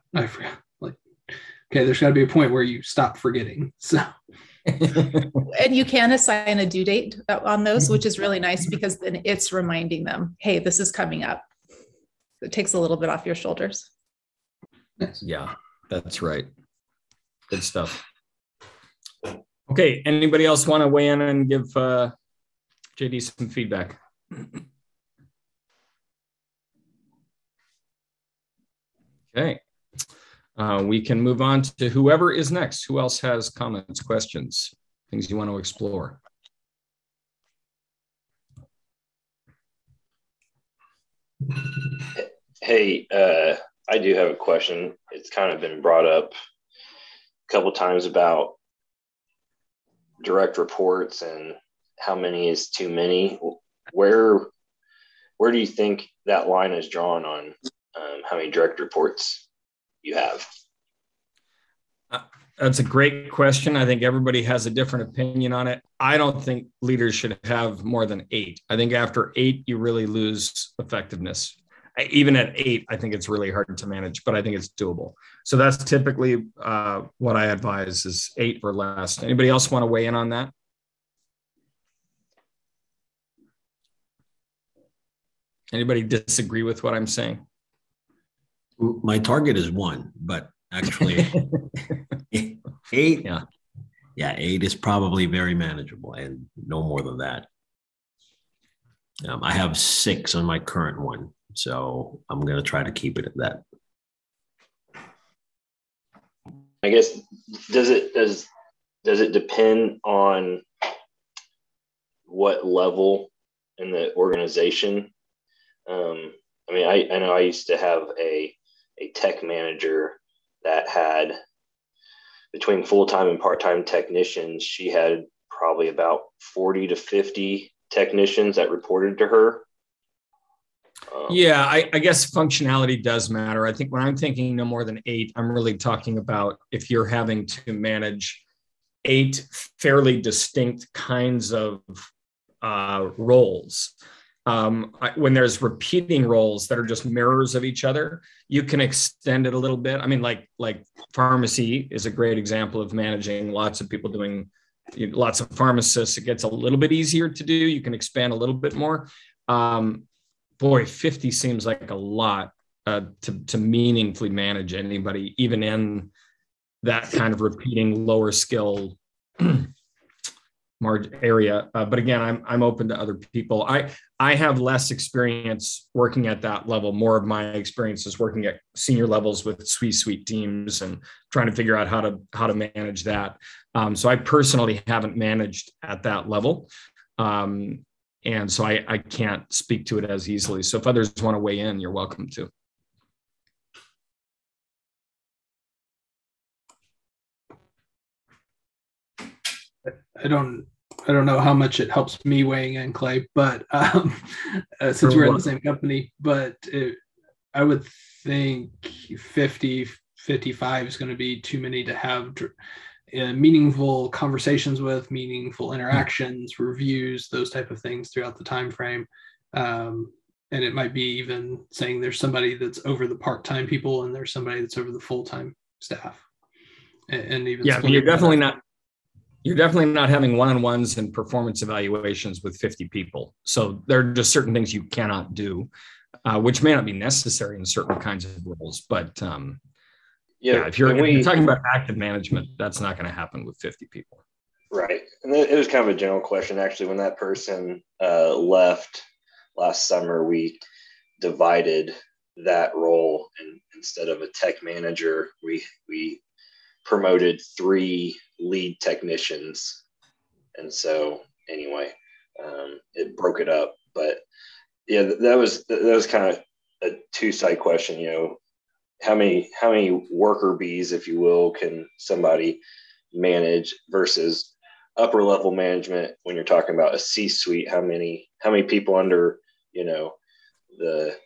okay, there's got to be a point where you stop forgetting. So. And you can assign a due date on those, which is really nice because then it's reminding them, hey, this is coming up. It takes a little bit off your shoulders. Yeah, that's right. Good stuff. Okay, anybody else want to weigh in and give JD some feedback? Okay. We can move on to whoever is next. Who else has comments, questions, things you want to explore? Hey, I do have a question. It's kind of been brought up a couple of times about direct reports and how many is too many. Where do you think that line is drawn on how many direct reports you have? That's a great question. I think everybody has a different opinion on it. I don't think leaders should have more than 8. I think after 8, you really lose effectiveness. Even at 8, I think it's really hard to manage, but I think it's doable. So that's typically what I advise is 8 or less. Anybody else want to weigh in on that? Anybody disagree with what I'm saying? My target is 1, but actually 8. Yeah, 8 is probably very manageable and no more than that. I have 6 on my current one, so I'm going to try to keep it at that. I guess does it depend on what level in the organization? I mean, I know I used to have a tech manager that had, between full-time and part-time technicians, she had probably about 40 to 50 technicians that reported to her. Yeah, I guess functionality does matter. I think when I'm thinking no more than 8, I'm really talking about if you're having to manage 8 fairly distinct kinds of roles. When there's repeating roles that are just mirrors of each other, you can extend it a little bit. I mean, like pharmacy is a great example of managing lots of people doing lots of pharmacists. It gets a little bit easier to do. You can expand a little bit more. Boy, 50 seems like a lot to meaningfully manage anybody, even in that kind of repeating lower skill area. But again, I'm open to other people. I have less experience working at that level. More of my experience is working at senior levels with C-suite teams and trying to figure out how to manage that. So I personally haven't managed at that level. And so I can't speak to it as easily. So if others want to weigh in, you're welcome to. I don't know how much it helps me weighing in, Clay, but since we're in the same company, but I would think 50, 55 is going to be too many to have meaningful conversations with, meaningful interactions, reviews, those type of things throughout the time frame. And it might be even saying there's somebody that's over the part-time people and there's somebody that's over the full-time staff. And even you're definitely not having one-on-ones and performance evaluations with 50 people. So there are just certain things you cannot do, which may not be necessary in certain kinds of roles, but if you're talking about active management, that's not going to happen with 50 people. Right. And it was kind of a general question. Actually, when that person left last summer, we divided that role, and instead of a tech manager, we promoted 3 lead technicians. And so anyway, it broke it up. But yeah, that was kind of a 2-side question, how many worker bees, if you will, can somebody manage versus upper level management when you're talking about a C-suite? How many people under, the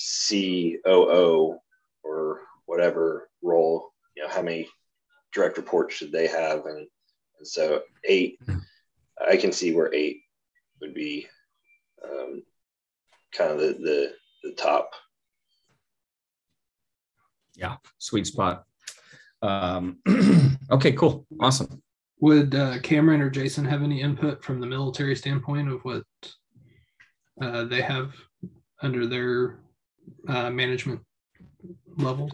COO or whatever role, how many direct reports should they have? And so 8, I can see where 8 would be kind of the top. Yeah, sweet spot. Okay, cool. Awesome. Would Cameron or Jason have any input from the military standpoint of what they have under their management level?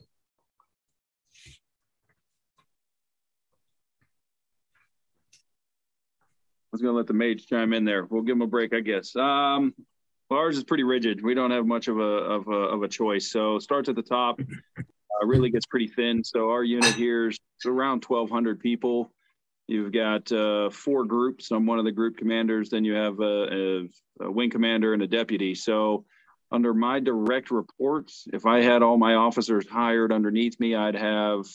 I was going to let the mage chime in there. We'll give them a break, I guess. Well, ours is pretty rigid. We don't have much of a choice. So starts at the top. Really gets pretty thin. So our unit here is around 1,200 people. You've got 4 groups. I'm one of the group commanders. Then you have a wing commander and a deputy. So under my direct reports, if I had all my officers hired underneath me, I'd have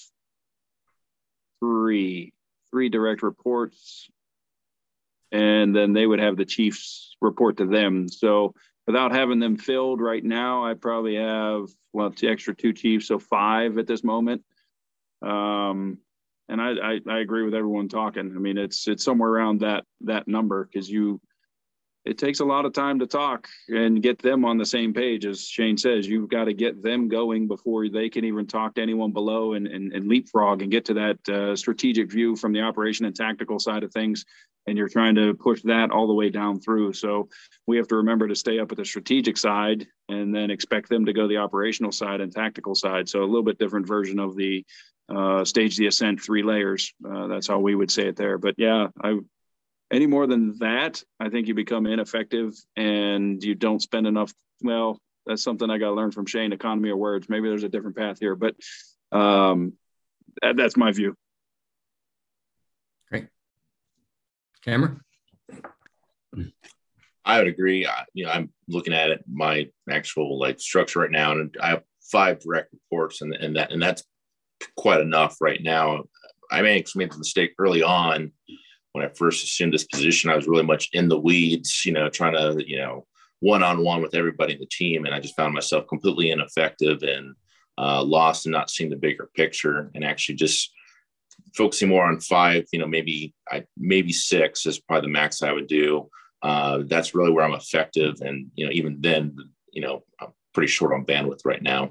three direct reports. And then they would have the chiefs report to them. So without having them filled right now, I probably have, the extra 2 chiefs, so 5 at this moment. And I agree with everyone talking. I mean, it's somewhere around that number, because it takes a lot of time to talk and get them on the same page. As Shane says, you've got to get them going before they can even talk to anyone below and leapfrog and get to that strategic view from the operation and tactical side of things. And you're trying to push that all the way down through. So we have to remember to stay up at the strategic side and then expect them to go the operational side and tactical side. So a little bit different version of the stage the ascent 3 layers. That's how we would say it there. But yeah, any more than that, I think you become ineffective and you don't spend enough. Well, that's something I got to learn from Shane, economy of words. Maybe there's a different path here, but that's my view. Great. Cameron? I would agree. I'm looking at it, my actual structure right now, and I have 5 direct reports, and that's quite enough right now. I made the mistake early on when I first assumed this position. I was really much in the weeds, trying to, one-on-one with everybody in the team. And I just found myself completely ineffective and lost and not seeing the bigger picture, and actually just focusing more on 5, maybe 6 is probably the max I would do. That's really where I'm effective. And, even then, I'm pretty short on bandwidth right now.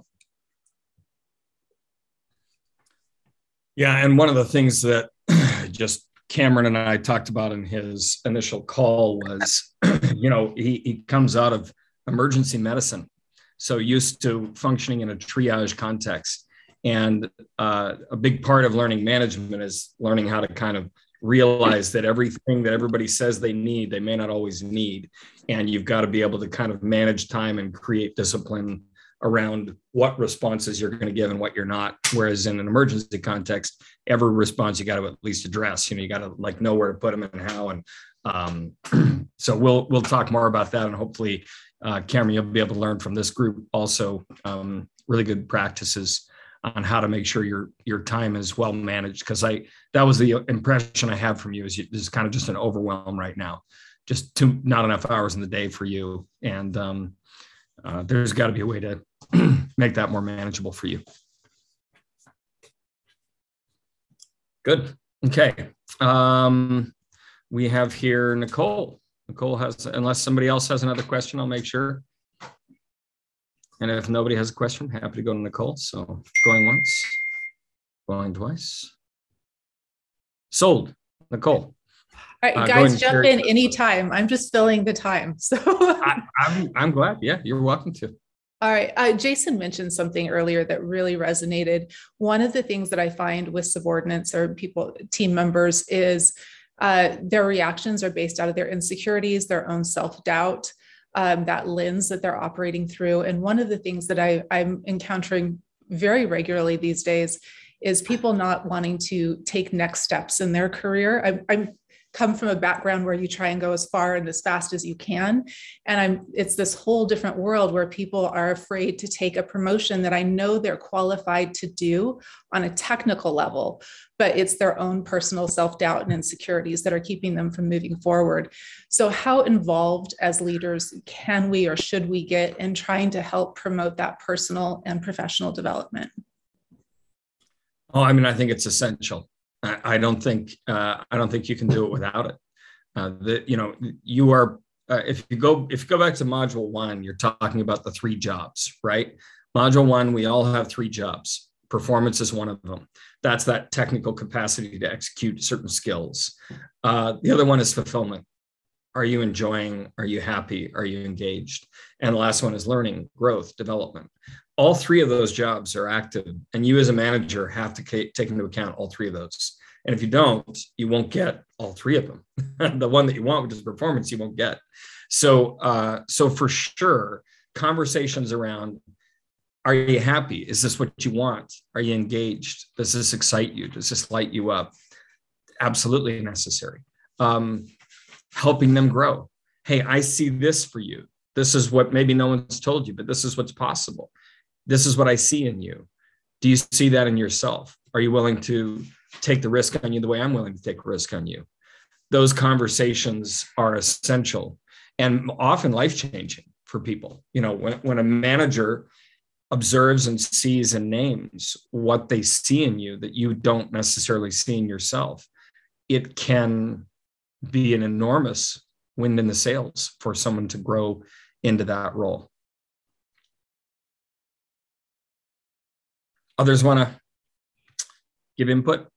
Yeah. And one of the things that just Cameron and I talked about in his initial call was, he comes out of emergency medicine, so used to functioning in a triage context. And a big part of learning management is learning how to kind of realize that everything that everybody says they need, they may not always need. And you've got to be able to kind of manage time and create discipline around what responses you're going to give and what you're not. Whereas in an emergency context, every response you got to at least address. You got to know where to put them and how. And so we'll talk more about that, and hopefully, Cameron, you'll be able to learn from this group also really good practices on how to make sure your time is well managed. Because that was the impression I had from you, is there's kind of just an overwhelm right now, just not enough hours in the day for you, and there's got to be a way to make that more manageable for you. Good. Okay. We have here Nicole. Nicole has, unless somebody else has another question, I'll make sure. And if nobody has a question, happy to go to Nicole. So going once, going twice. Sold. Nicole. All right, guys, jump in anytime. I'm just filling the time. So I'm glad. Yeah, you're welcome to. All right. Jason mentioned something earlier that really resonated. One of the things that I find with subordinates or team members is their reactions are based out of their insecurities, their own self-doubt, that lens that they're operating through. And one of the things that I'm encountering very regularly these days is people not wanting to take next steps in their career. I'm come from a background where you try and go as far and as fast as you can. And it's this whole different world where people are afraid to take a promotion that I know they're qualified to do on a technical level, but it's their own personal self-doubt and insecurities that are keeping them from moving forward. So how involved as leaders can we or should we get in trying to help promote that personal and professional development? Oh, I think it's essential. I don't think you can do it without it. You are if you go back to module 1, you're talking about the 3 jobs, right? Module 1, we all have 3 jobs. Performance is one of them. That's that technical capacity to execute certain skills. The other one is fulfillment. Are you enjoying? Are you happy? Are you engaged? And the last one is learning, growth, development. All 3 of those jobs are active, and you as a manager have to take into account all 3 of those. And if you don't, you won't get all 3 of them. The one that you want, which is performance, you won't get. So for sure, conversations around, are you happy? Is this what you want? Are you engaged? Does this excite you? Does this light you up? Absolutely necessary. Helping them grow. Hey, I see this for you. This is what maybe no one's told you, but this is what's possible. This is what I see in you. Do you see that in yourself? Are you willing to take the risk on you the way I'm willing to take a risk on you? Those conversations are essential and often life-changing for people. When a manager observes and sees and names what they see in you that you don't necessarily see in yourself, it can be an enormous wind in the sails for someone to grow into that role. Others want to give input?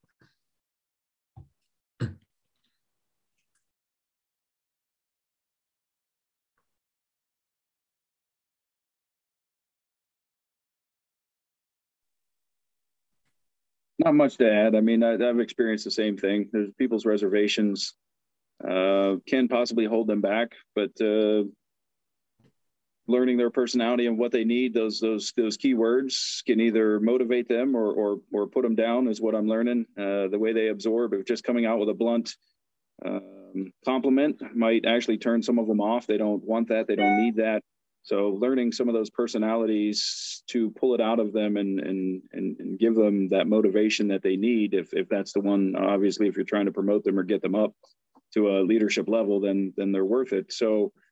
Not much to add. I've experienced the same thing. There's people's reservations can possibly hold them back, but learning their personality and what they need, those key words can either motivate them or put them down, is what I'm learning. The way they absorb, if just coming out with a blunt compliment might actually turn some of them off. They don't want that. They don't need that. So learning some of those personalities to pull it out of them and give them that motivation that they need, if that's the one. Obviously, if you're trying to promote them or get them up to a leadership level, then they're worth it. So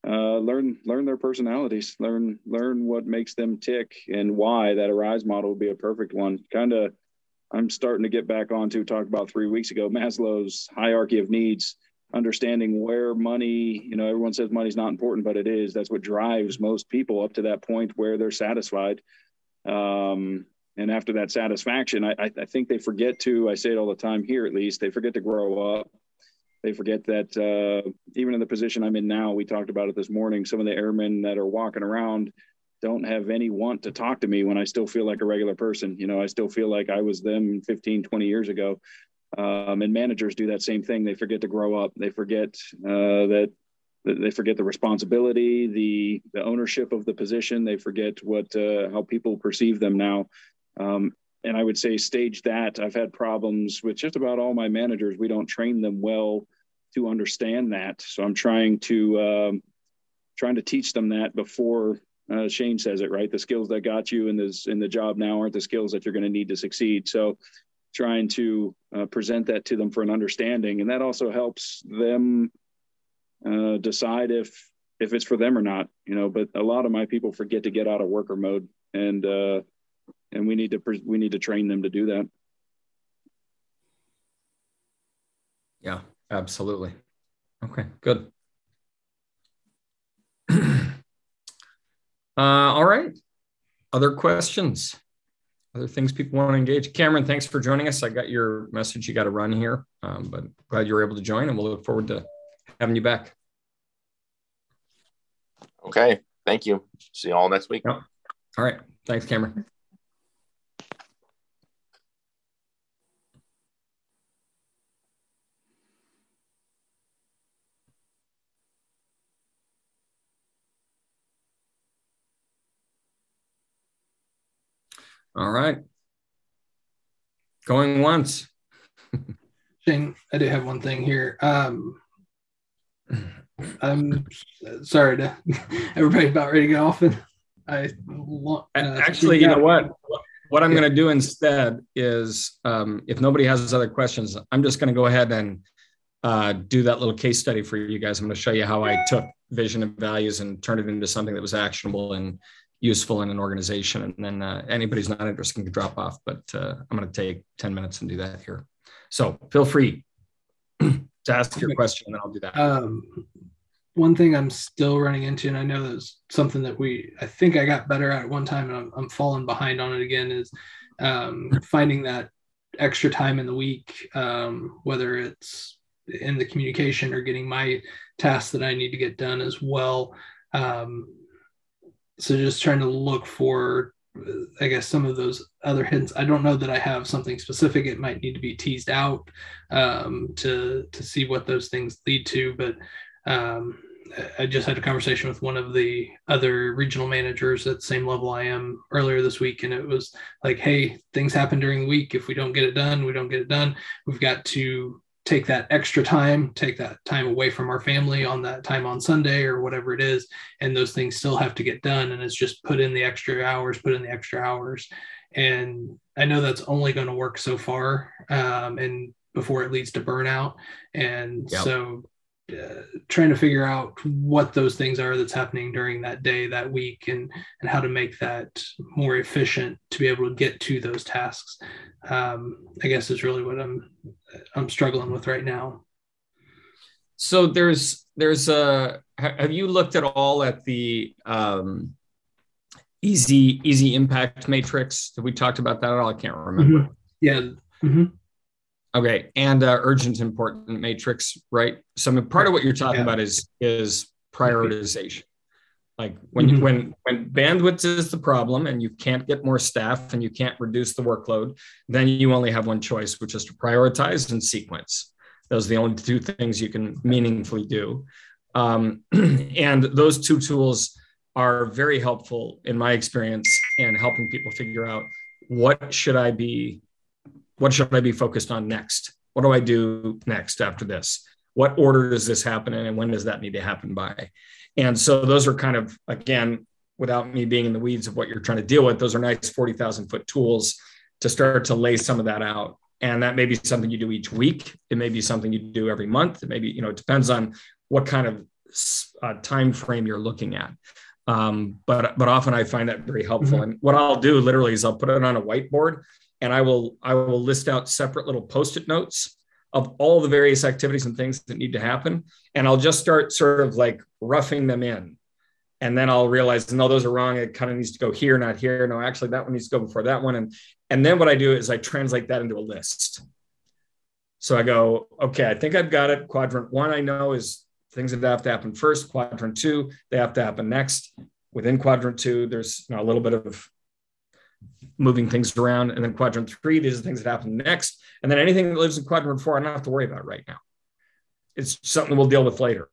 learn their personalities, learn what makes them tick and why. That ARISE model would be a perfect one. I'm starting to get back on to talk about 3 weeks ago, Maslow's hierarchy of needs, understanding where money, everyone says money's not important, but it is. That's what drives most people up to that point where they're satisfied. And after that satisfaction, I think they forget to, I say it all the time here at least, they forget to grow up. They forget that even in the position I'm in now, we talked about it this morning, some of the airmen that are walking around don't have any want to talk to me when I still feel like a regular person. I still feel like I was them 15, 20 years ago. And managers do that same thing. They forget to grow up. They forget they forget the responsibility, the ownership of the position. They forget how people perceive them now. And I would say stage that. I've had problems with just about all my managers. We don't train them well to understand that. So I'm trying to teach them that before Shane says it, right? The skills that got you in the job now aren't the skills that you're going to need to succeed. So trying to present that to them for an understanding. And that also helps them decide if it's for them or not, but a lot of my people forget to get out of worker mode, and we need to train them to do that. Yeah, absolutely. Okay, good. All right. Other questions? Other things people want to engage? Cameron, thanks for joining us. I got your message. You got to run here, but glad you were able to join, and we'll look forward to having you back. Okay. Thank you. See you all next week. Yep. All right. Thanks, Cameron. All right. Going once. Shane, I do have one thing here. I'm sorry to everybody about ready to get off. And actually, you know what I'm going to do instead is if nobody has other questions, I'm just going to go ahead and do that little case study for you guys. I'm going to show you how I took vision and values and turned it into something that was actionable and useful in an organization. And then anybody's not interested can drop off, but I'm going to take 10 minutes and do that here. So feel free to ask your question and then I'll do that. One thing I'm still running into, and I know that's something that I think I got better at one time, and I'm falling behind on it again, is finding that extra time in the week, whether it's in the communication or getting my tasks that I need to get done as well. So just trying to look for, I guess, some of those other hints. I don't know that I have something specific. It might need to be teased out to see what those things lead to. But I just had a conversation with one of the other regional managers at the same level I am earlier this week. And it was like, hey, things happen during the week. If we don't get it done, we don't get it done. We've got to take that extra time, take that time away from our family on that time on Sunday or whatever it is. And those things still have to get done. And it's just put in the extra hours. And I know that's only going to work so far and before it leads to burnout. And so trying to figure out what those things are that's happening during that day, that week, and how to make that more efficient to be able to get to those tasks. I guess is really what I'm struggling with right now. So there's have you looked at all at the easy impact matrix? Have we talked about that at all? I can't remember. Mm-hmm. Yeah. Mm-hmm. Okay. And urgent important matrix, right? So I mean, part of what you're talking about is prioritization. Like when bandwidth is the problem and you can't get more staff and you can't reduce the workload, then you only have one choice, which is to prioritize and sequence. Those are the only two things you can meaningfully do. And those two tools are very helpful in my experience in helping people figure out what should I be focused on next? What do I do next after this? What order does this happen in and when does that need to happen by? And so those are kind of, again, without me being in the weeds of what you're trying to deal with, those are nice 40,000 foot tools to start to lay some of that out. And that may be something you do each week. It may be something you do every month. It may be, it depends on what kind of time frame you're looking at. But often I find that very helpful. And what I'll do literally is I'll put it on a whiteboard, and I will list out separate little Post-it notes of all the various activities and things that need to happen. And I'll just start sort of like roughing them in. And then I'll realize, no, those are wrong. It kind of needs to go here, not here. No, actually that one needs to go before that one. And then what I do is I translate that into a list. So I go, okay, I think I've got it. Quadrant 1, I know, is things that have to happen first. Quadrant 2, they have to happen next. Within quadrant 2, there's a little bit of moving things around. And then quadrant 3, these are things that happen next. And then anything that lives in quadrant 4, I don't have to worry about right now. It's something we'll deal with later.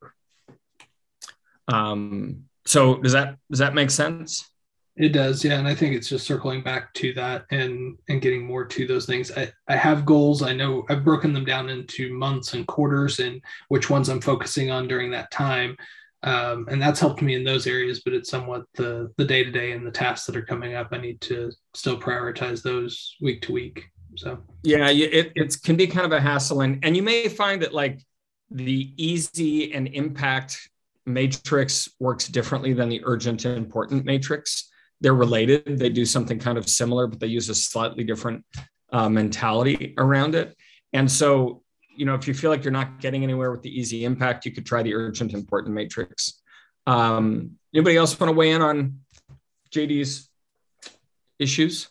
So does that make sense? It does, yeah. And I think it's just circling back to that and getting more to those things. I have goals. I know I've broken them down into months and quarters and which ones I'm focusing on during that time. And that's helped me in those areas, but it's somewhat the day-to-day and the tasks that are coming up. I need to still prioritize those week to week. So yeah, it can be kind of a hassle. And you may find that like the easy and impact matrix works differently than the urgent and important matrix. They're related. They do something kind of similar, but they use a slightly different mentality around it. And so, if you feel like you're not getting anywhere with the easy impact, you could try the urgent important matrix. Anybody else want to weigh in on JD's issues?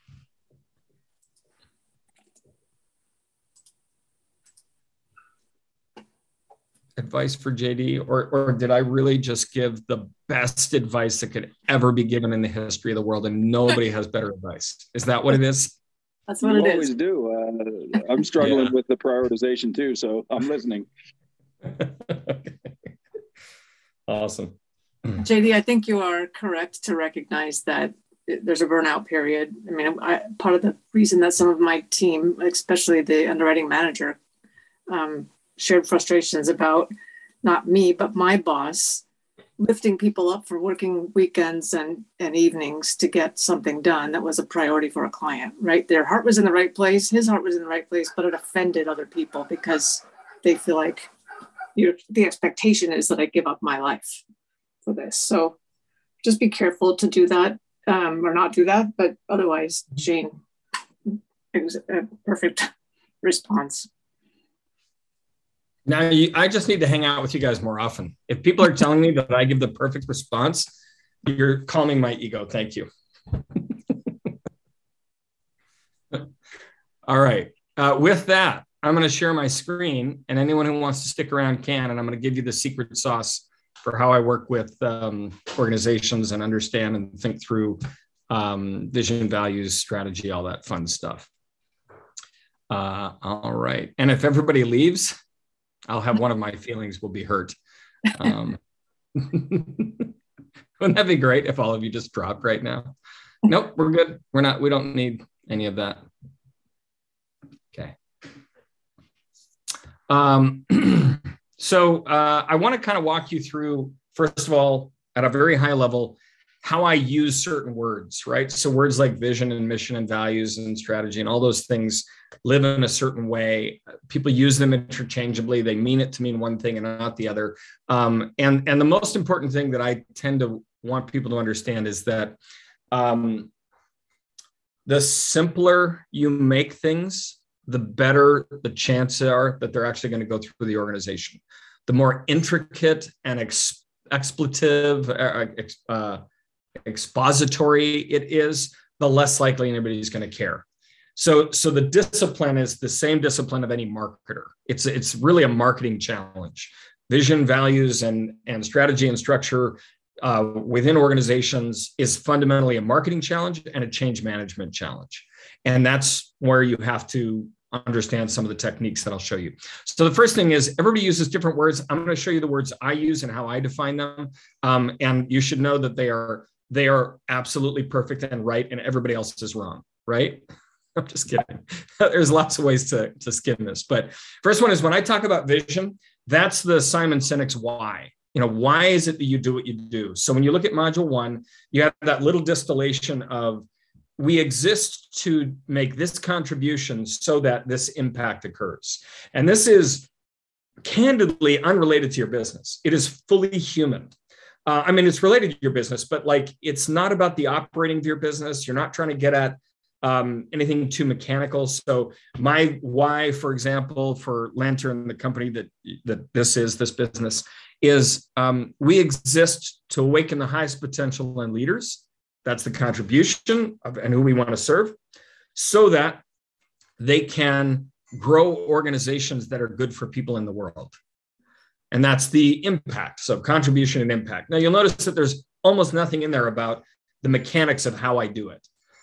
Advice for JD, or did I really just give the best advice that could ever be given in the history of the world, and nobody has better advice? Is that what it is? That's what it is. You always do. I'm struggling with the prioritization too, so I'm listening. Okay. Awesome. JD, I think you are correct to recognize that there's a burnout period. I mean, part of the reason that some of my team, especially the underwriting manager, shared frustrations about not me, but my boss lifting people up for working weekends and evenings to get something done that was a priority for a client, right? Their heart was in the right place. His heart was in the right place, but it offended other people because they feel like the expectation is that I give up my life for this. So just be careful to do that or not do that. But otherwise, Jane, it was a perfect response. Now, I just need to hang out with you guys more often. If people are telling me that I give the perfect response, you're calming my ego. Thank you. All right. With that, I'm going to share my screen, and anyone who wants to stick around can, and I'm going to give you the secret sauce for how I work with organizations and understand and think through vision, values, strategy, all that fun stuff. All right. And if everybody leaves, I'll have one of my feelings will be hurt. Wouldn't that be great if all of you just dropped right now? Nope, we're good. We don't need any of that. Okay. So I want to kind of walk you through, first of all, at a very high level, how I use certain words, right? So words like vision and mission and values and strategy and all those things live in a certain way. People use them interchangeably. They mean it to mean one thing and not the other. And the most important thing that I tend to want people to understand is that the simpler you make things, the better the chances are that they're actually going to go through the organization. The more intricate and expository it is, the less likely anybody's going to care. So the discipline is the same discipline of any marketer. It's really a marketing challenge. Vision, values, and strategy and structure within organizations is fundamentally a marketing challenge and a change management challenge. And that's where you have to understand some of the techniques that I'll show you. So the first thing is everybody uses different words. I'm going to show you the words I use and how I define them. And you should know that they are absolutely perfect and right, and everybody else is wrong, right? I'm just kidding. There's lots of ways to skin this. But first one is when I talk about vision, that's the Simon Sinek's why. Why is it that you do what you do? So when you look at module 1, you have that little distillation of we exist to make this contribution so that this impact occurs. And this is candidly unrelated to your business. It is fully human. I mean, it's related to your business, but like, it's not about the operating of your business. You're not trying to get at anything too mechanical. So my why, for example, for Lantern, the company that this business is, we exist to awaken the highest potential in leaders. That's the contribution of, and who we want to serve, so that they can grow organizations that are good for people in the world. And that's the impact. So contribution and impact. Now you'll notice that there's almost nothing in there about the mechanics of how I do it.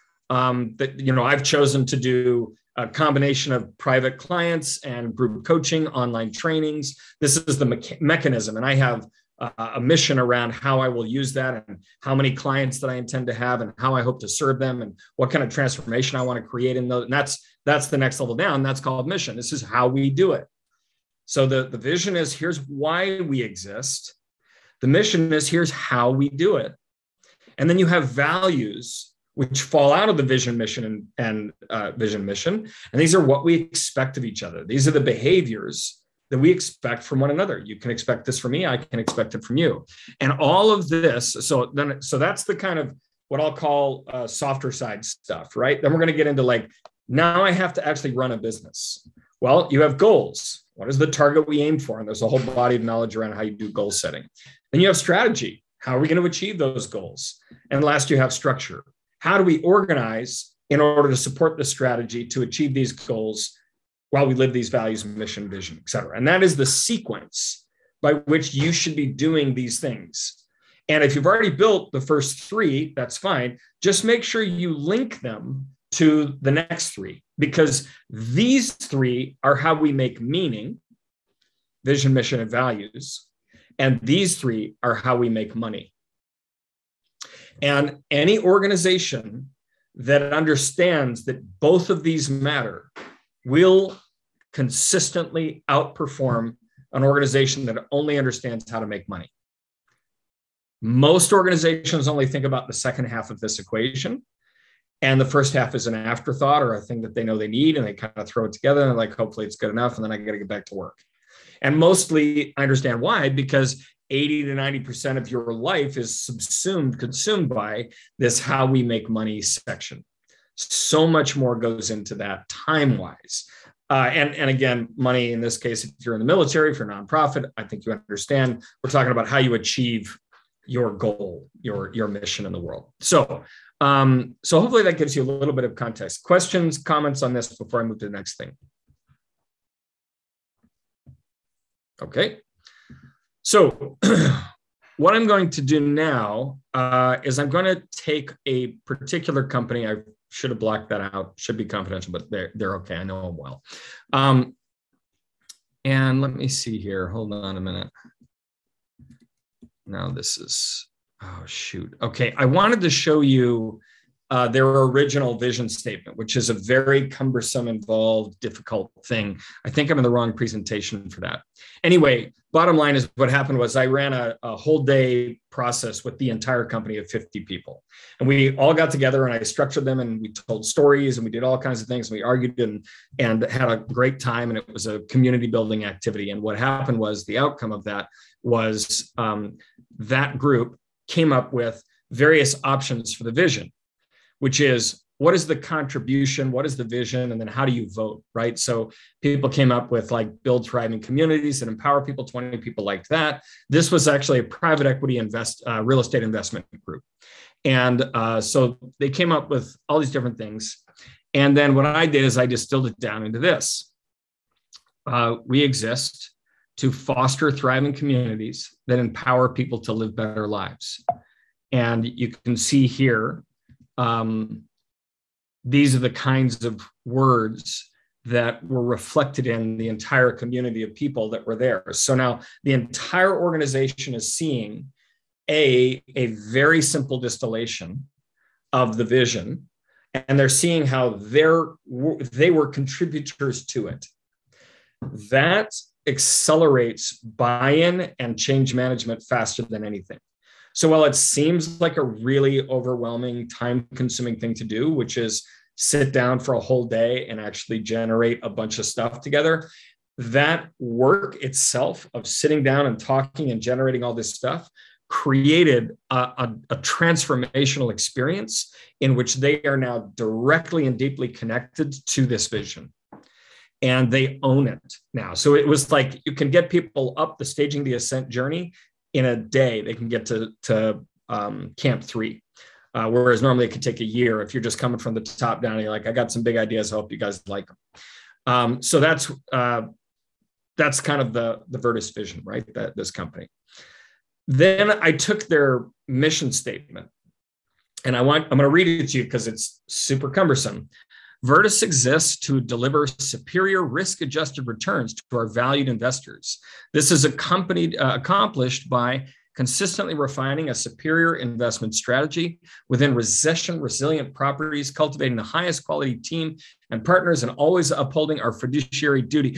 I've chosen to do a combination of private clients and group coaching, online trainings. This is the mechanism. And I have a mission around how I will use that and how many clients that I intend to have and how I hope to serve them and what kind of transformation I want to create in those. And that's the next level down. That's called mission. This is how we do it. So the vision is, here's why we exist. The mission is, here's how we do it. And then you have values which fall out of the vision, mission, and vision, mission. And these are what we expect of each other. These are the behaviors that we expect from one another. You can expect this from me. I can expect it from you. And all of this, so that's the kind of what I'll call softer side stuff, right? Then we're going to get into like, now I have to actually run a business. Well, you have goals. What is the target we aim for? And there's a whole body of knowledge around how you do goal setting. Then you have strategy. How are we going to achieve those goals? And last, you have structure. How do we organize in order to support the strategy to achieve these goals while we live these values, mission, vision, et cetera? And that is the sequence by which you should be doing these things. And if you've already built the first three, that's fine. Just make sure you link them to the next three, because these three are how we make meaning, vision, mission, and values. And these three are how we make money. And any organization that understands that both of these matter will consistently outperform an organization that only understands how to make money. Most organizations only think about the second half of this equation. And the first half is an afterthought or a thing that they know they need, and they kind of throw it together and like, hopefully it's good enough, and then I got to get back to work. And mostly I understand why, because 80 to 90% of your life is consumed by this how we make money section. So much more goes into that time-wise. And again, money in this case, if you're in the military, if you're a nonprofit, I think you understand, we're talking about how you achieve your goal, your mission in the world. So hopefully that gives you a little bit of context. Questions, comments on this before I move to the next thing? Okay. So what I'm going to do now is I'm going to take a particular company. I should have blocked that out. Should be confidential, but they're okay. I know them well. And let me see here. Hold on a minute. Now this is, oh, shoot. Okay. I wanted to show you their original vision statement, which is a very cumbersome, involved, difficult thing. I think I'm in the wrong presentation for that. Anyway, bottom line is what happened was I ran a whole day process with the entire company of 50 people. And we all got together and I structured them and we told stories and we did all kinds of things. And we argued and had a great time. And it was a community building activity. And what happened was the outcome of that was that group came up with various options for the vision, which is, what is the contribution? What is the vision? And then how do you vote, right? So people came up with like build thriving communities that empower people, 20 people like that. This was actually a private equity real estate investment group. And so they came up with all these different things. And then what I did is I distilled it down into this. We exist to foster thriving communities that empower people to live better lives. And you can see here, these are the kinds of words that were reflected in the entire community of people that were there. So now the entire organization is seeing a very simple distillation of the vision, and they're seeing how they were contributors to it. That accelerates buy-in and change management faster than anything. So while it seems like a really overwhelming, time-consuming thing to do, which is sit down for a whole day and actually generate a bunch of stuff together, that work itself of sitting down and talking and generating all this stuff created a transformational experience in which they are now directly and deeply connected to this vision. And they own it now. So it was like you can get people up the Staging the Ascent journey in a day. They can get to Camp 3. Whereas normally it could take a year if you're just coming from the top down and you're like, I got some big ideas. I hope you guys like them. So that's kind of the Virtus vision, right? That this company. Then I took their mission statement and I'm going to read it to you because it's super cumbersome. Virtus exists to deliver superior risk-adjusted returns to our valued investors. This is accomplished by consistently refining a superior investment strategy within recession-resilient properties, cultivating the highest quality team and partners, and always upholding our fiduciary duty.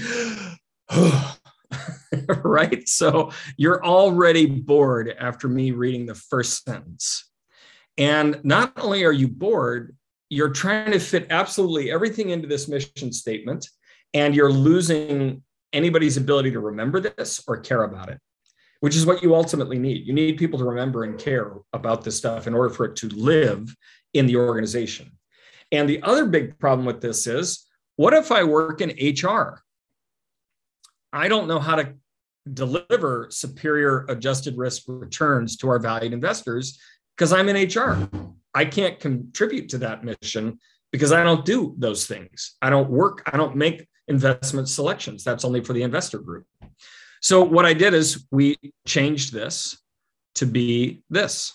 Right? So you're already bored after me reading the first sentence. And not only are you bored, you're trying to fit absolutely everything into this mission statement, and you're losing anybody's ability to remember this or care about it, which is what you ultimately need. You need people to remember and care about this stuff in order for it to live in the organization. And the other big problem with this is, what if I work in HR? I don't know how to deliver superior adjusted risk returns to our valued investors because I'm in HR. I can't contribute to that mission because I don't do those things. I don't make investment selections. That's only for the investor group. So what I did is we changed this to be this.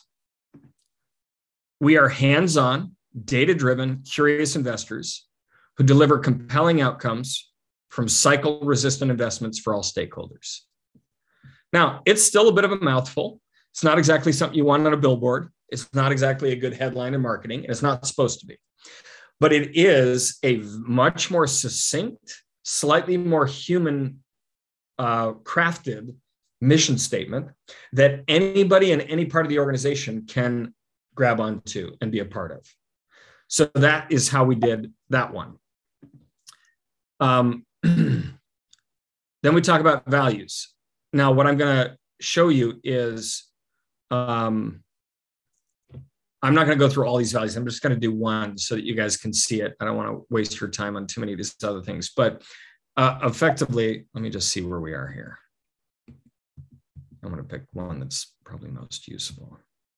We are hands-on, data-driven, curious investors who deliver compelling outcomes from cycle-resistant investments for all stakeholders. Now, it's still a bit of a mouthful. It's not exactly something you want on a billboard. It's not exactly a good headline in marketing, and it's not supposed to be. But it is a much more succinct, slightly more human crafted mission statement that anybody in any part of the organization can grab onto and be a part of. So that is how we did that one. Then we talk about values. Now, what I'm going to show you is, I'm not going to go through all these values. I'm just going to do one so that you guys can see it. I don't want to waste your time on too many of these other things, but effectively, let me just see where we are here. I'm going to pick one that's probably most useful.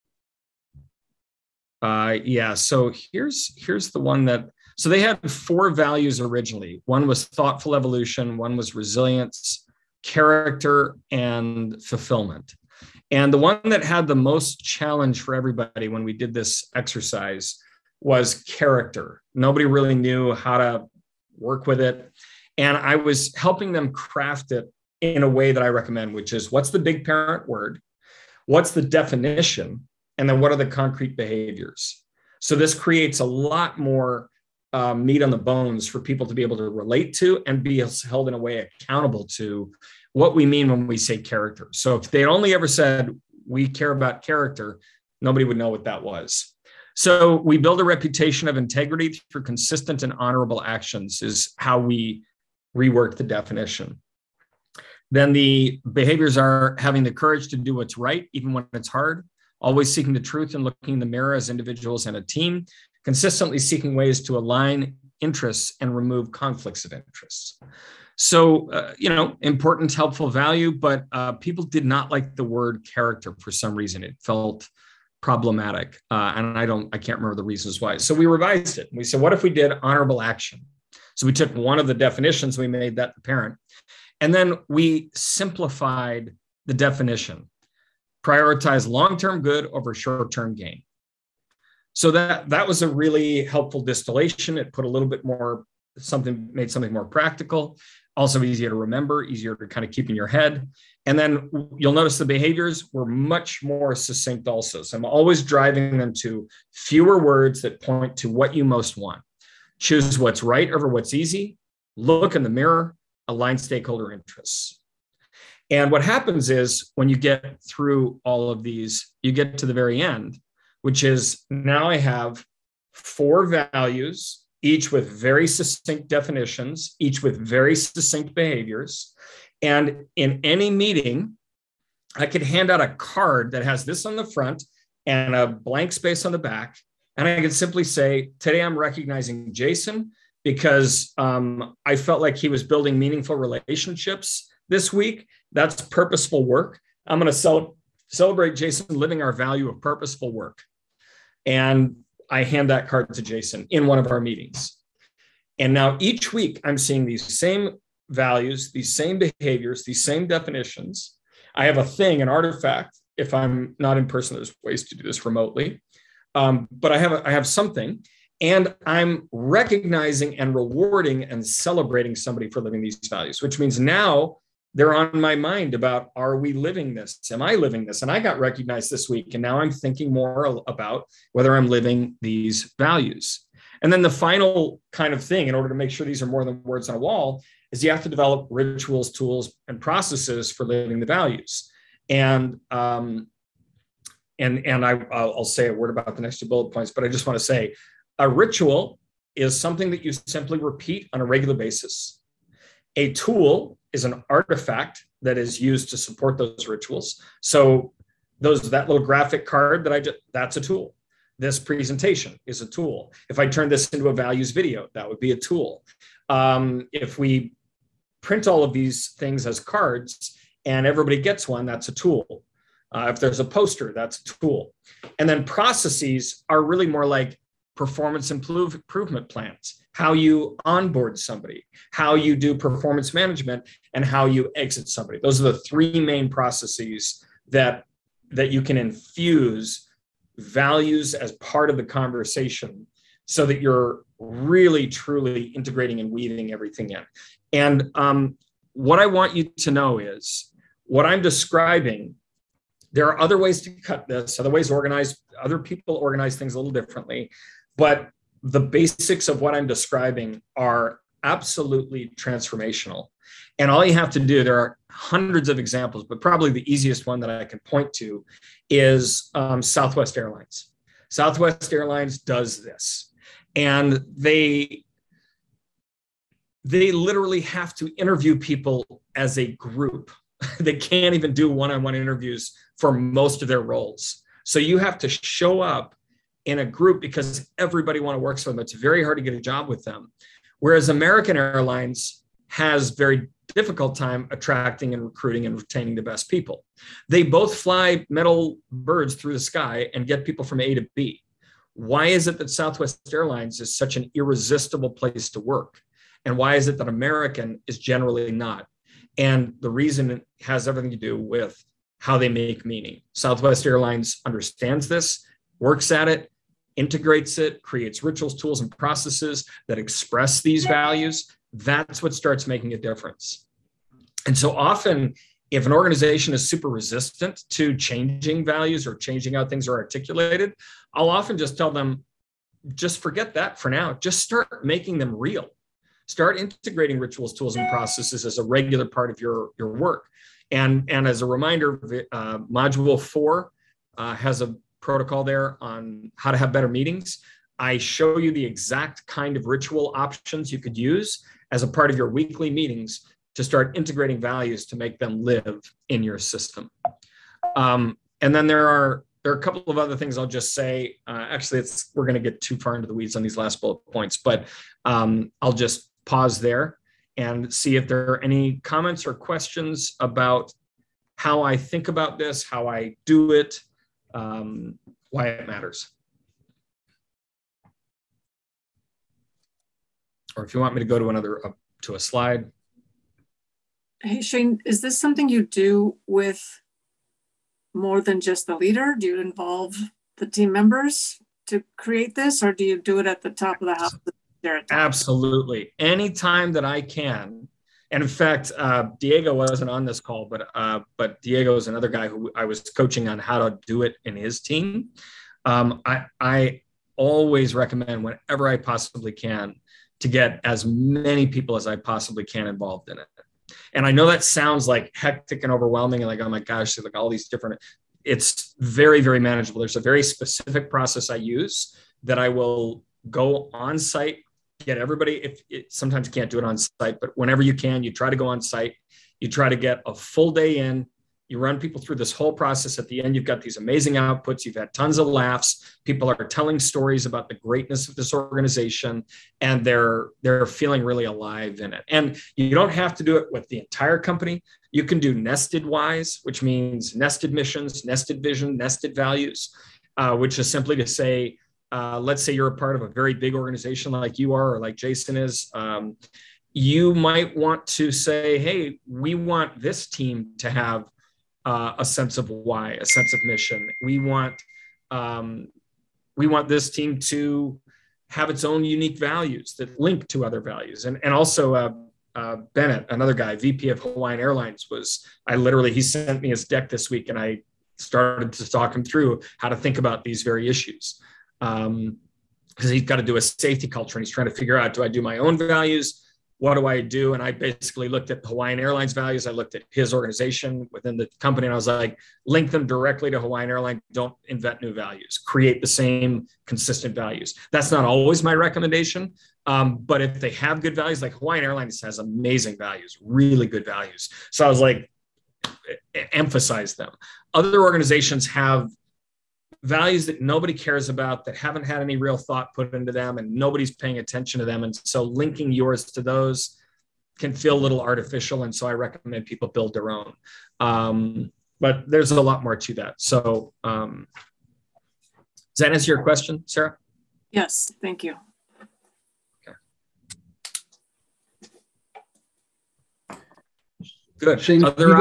Yeah, so here's the one that, so they had 4 values originally. One was thoughtful evolution, one was resilience, character, and fulfillment. And the one that had the most challenge for everybody when we did this exercise was character. Nobody really knew how to work with it. And I was helping them craft it in a way that I recommend, which is, what's the big parent word? What's the definition? And then what are the concrete behaviors? So this creates a lot more meat on the bones for people to be able to relate to and be held in a way accountable to what we mean when we say character. So if they only ever said, we care about character, nobody would know what that was. So we build a reputation of integrity through consistent and honorable actions is how we rework the definition. Then the behaviors are having the courage to do what's right, even when it's hard, always seeking the truth and looking in the mirror as individuals and a team, consistently seeking ways to align interests and remove conflicts of interests. So, important, helpful value, but people did not like the word character for some reason. It felt problematic. And I can't remember the reasons why. So we revised it. We said, what if we did honorable action? So we took one of the definitions, we made that the parent, and then we simplified the definition, prioritize long-term good over short-term gain. So that was a really helpful distillation. It put a little bit more, made something more practical, also easier to remember, easier to kind of keep in your head. And then you'll notice the behaviors were much more succinct also. So I'm always driving them to fewer words that point to what you most want. Choose what's right over what's easy, look in the mirror, align stakeholder interests. And what happens is when you get through all of these, you get to the very end, which is now I have 4 values each with very succinct definitions, each with very succinct behaviors. And in any meeting, I could hand out a card that has this on the front and a blank space on the back. And I could simply say, today I'm recognizing Jason because I felt like he was building meaningful relationships this week. That's purposeful work. I'm going to celebrate Jason living our value of purposeful work. And I hand that card to Jason in one of our meetings. And now each week I'm seeing these same values, these same behaviors, these same definitions. I have a thing, an artifact. If I'm not in person, there's ways to do this remotely. But I have something, and I'm recognizing and rewarding and celebrating somebody for living these values, which means now they're on my mind about, are we living this? Am I living this? And I got recognized this week. And now I'm thinking more about whether I'm living these values. And then the final kind of thing, in order to make sure these are more than words on a wall, is you have to develop rituals, tools, and processes for living the values. And I'll say a word about the next 2 bullet points, but I just want to say a ritual is something that you simply repeat on a regular basis. A tool is an artifact that is used to support those rituals. So that little graphic card that's a tool. This presentation is a tool. If I turn this into a values video, that would be a tool. If we print all of these things as cards and everybody gets one, that's a tool. If there's a poster, that's a tool. And then processes are really more like performance improvement plans, how you onboard somebody, how you do performance management, and how you exit somebody. Those are the 3 main processes that you can infuse values as part of the conversation so that you're really, truly integrating and weaving everything in. And what I want you to know is what I'm describing. There are other ways to cut this, other ways to organize, other people organize things a little differently, but the basics of what I'm describing are absolutely transformational. And all you have to do, there are hundreds of examples, but probably the easiest one that I can point to is Southwest Airlines. Southwest Airlines does this. And they literally have to interview people as a group. They can't even do one-on-one interviews for most of their roles. So you have to show up in a group because everybody wants to work with them. It's very hard to get a job with them. Whereas American Airlines has very difficult time attracting and recruiting and retaining the best people. They both fly metal birds through the sky and get people from A to B. Why is it that Southwest Airlines is such an irresistible place to work? And why is it that American is generally not? And the reason has everything to do with how they make meaning. Southwest Airlines understands this, works at it, integrates it, creates rituals, tools, and processes that express these values. That's what starts making a difference. And so often, if an organization is super resistant to changing values or changing how things are articulated, I'll often just tell them, just forget that for now. Just start making them real. Start integrating rituals, tools, and processes as a regular part of your work. And as a reminder, Module 4 has a protocol there on how to have better meetings. I show you the exact kind of ritual options you could use as a part of your weekly meetings to start integrating values to make them live in your system. And then there are a couple of other things I'll just say. Actually, we're going to get too far into the weeds on these last bullet points, but I'll just pause there and see if there are any comments or questions about how I think about this, how I do it, why it matters. Or if you want me to go to to a slide. Hey, Shane, is this something you do with more than just the leader? Do you involve the team members to create this, or do you do it at the top of the house? Absolutely. Anytime that I can. And in fact, Diego wasn't on this call, but Diego is another guy who I was coaching on how to do it in his team. I always recommend whenever I possibly can to get as many people as I possibly can involved in it. And I know that sounds like hectic and overwhelming and like, oh my gosh, like all these different, it's very, very manageable. There's a very specific process I use that I will go on site, get everybody, if it sometimes you can't do it on site, but whenever you can, you try to go on site, you try to get a full day in, you run people through this whole process. At the end, you've got these amazing outputs. You've had tons of laughs. People are telling stories about the greatness of this organization, and they're feeling really alive in it. And you don't have to do it with the entire company. You can do nested whys, which means nested missions, nested vision, nested values, which is simply to say, let's say you're a part of a very big organization like you are, or like Jason is. You might want to say, hey, we want this team to have a sense of why, a sense of mission. We want this team to have its own unique values that link to other values. And also Bennett, another guy, VP of Hawaiian Airlines, he sent me his deck this week, and I started to talk him through how to think about these very issues. Because he's got to do a safety culture, and he's trying to figure out, do I do my own values? What do I do? And I basically looked at Hawaiian Airlines values. I looked at his organization within the company, and I was like, link them directly to Hawaiian Airlines. Don't invent new values. Create the same consistent values. That's not always my recommendation. But if they have good values, like Hawaiian Airlines has amazing values, really good values. So I was like, emphasize them. Other organizations have values that nobody cares about, that haven't had any real thought put into them, and nobody's paying attention to them. And so linking yours to those can feel a little artificial. And so I recommend people build their own. But there's a lot more to that. So does that answer your question, Sarah? Yes, thank you. Okay. Good. Shane, Other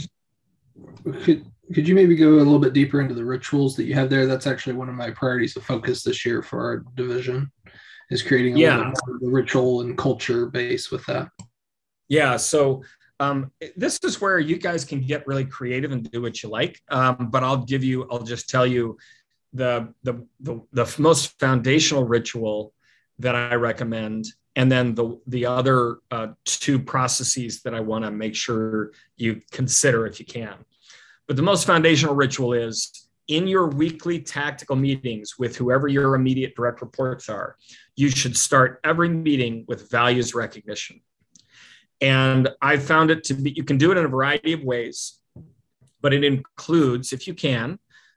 could you maybe go a little bit deeper into the rituals that you have there? That's actually one of my priorities of focus this year for our division, is creating a little bit more of the ritual and culture base with that. Yeah. So this is where you guys can get really creative and do what you like. But I'll just tell you the most foundational ritual that I recommend, and then the other two processes that I want to make sure you consider if you can. But the most foundational ritual is, in your weekly tactical meetings with whoever your immediate direct reports are, you should start every meeting with values recognition. And I found it to be, you can do it in a variety of ways, but it includes, if you can,